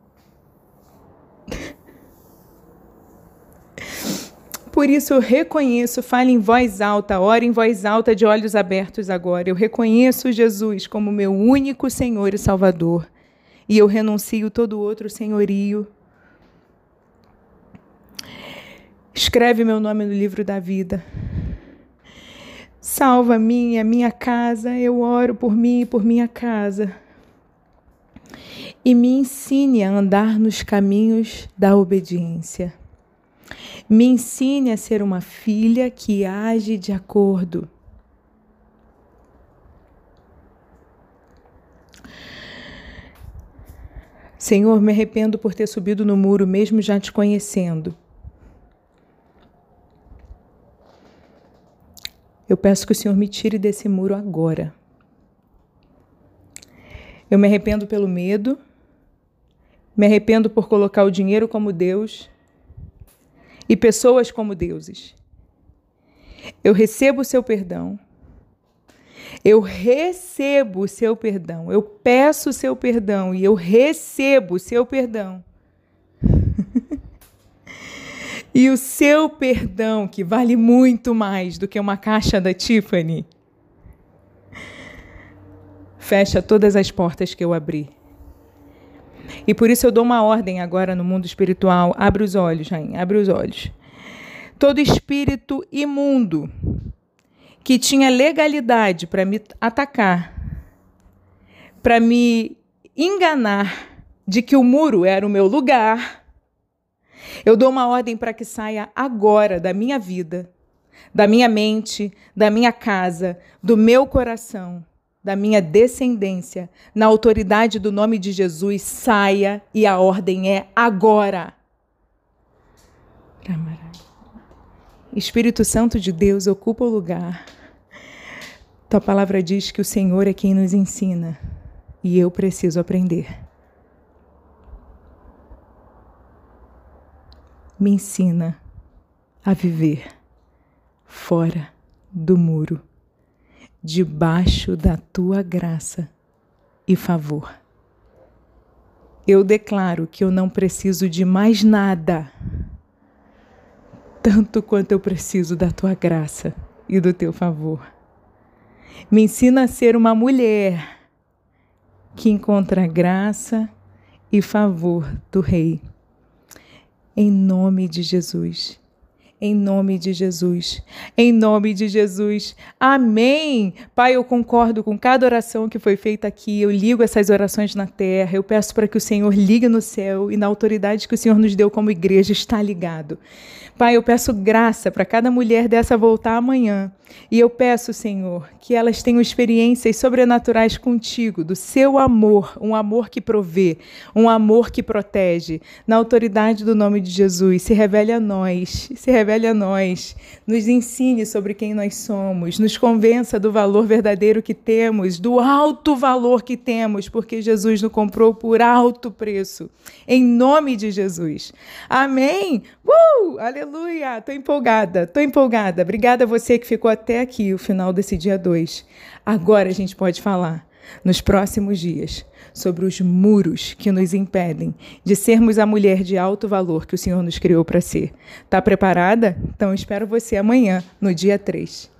Por isso eu reconheço, fale em voz alta, ore em voz alta, de olhos abertos agora. Eu reconheço Jesus como meu único Senhor e Salvador. E eu renuncio todo outro senhorio. Escreve meu nome no livro da vida. Salva a mim e a minha casa, eu oro por mim e por minha casa. E me ensine a andar nos caminhos da obediência. Me ensine a ser uma filha que age de acordo. Senhor, me arrependo por ter subido no muro, mesmo já te conhecendo. Eu peço que o Senhor me tire desse muro agora. Eu me arrependo pelo medo, me arrependo por colocar o dinheiro como Deus e pessoas como deuses. Eu recebo o seu perdão. Eu recebo o seu perdão. Eu peço o seu perdão e eu recebo o seu perdão. E o seu perdão, que vale muito mais do que uma caixa da Tiffany, fecha todas as portas que eu abri. E por isso eu dou uma ordem agora no mundo espiritual. Abre os olhos, rainha, abre os olhos. Todo espírito imundo que tinha legalidade para me atacar, para me enganar de que o muro era o meu lugar, eu dou uma ordem para que saia agora da minha vida, da minha mente, da minha casa, do meu coração, da minha descendência, na autoridade do nome de Jesus, saia, e a ordem é agora. Espírito Santo de Deus, ocupa o lugar. Tua palavra diz que o Senhor é quem nos ensina, e eu preciso aprender. Me ensina a viver fora do muro, debaixo da tua graça e favor. Eu declaro que eu não preciso de mais nada, tanto quanto eu preciso da tua graça e do teu favor. Me ensina a ser uma mulher que encontra graça e favor do Rei. Em nome de Jesus. Em nome de Jesus, em nome de Jesus, amém. Pai, eu concordo com cada oração que foi feita aqui, eu ligo essas orações na terra, eu peço para que o Senhor ligue no céu e na autoridade que o Senhor nos deu como igreja está ligado. Pai, eu peço graça para cada mulher dessa voltar amanhã. E eu peço, Senhor, que elas tenham experiências sobrenaturais contigo, do seu amor, um amor que provê, um amor que protege. Na autoridade do nome de Jesus, se revele a nós, se revele a nós, nos ensine sobre quem nós somos, nos convença do valor verdadeiro que temos, do alto valor que temos, porque Jesus nos comprou por alto preço. Em nome de Jesus. Amém! Uh! Aleluia! Estou empolgada, estou empolgada. Obrigada a você que ficou até aqui, o final desse dia dois. Agora a gente pode falar, nos próximos dias, sobre os muros que nos impedem de sermos a mulher de alto valor que o Senhor nos criou para ser. Está preparada? Então espero você amanhã, no dia três.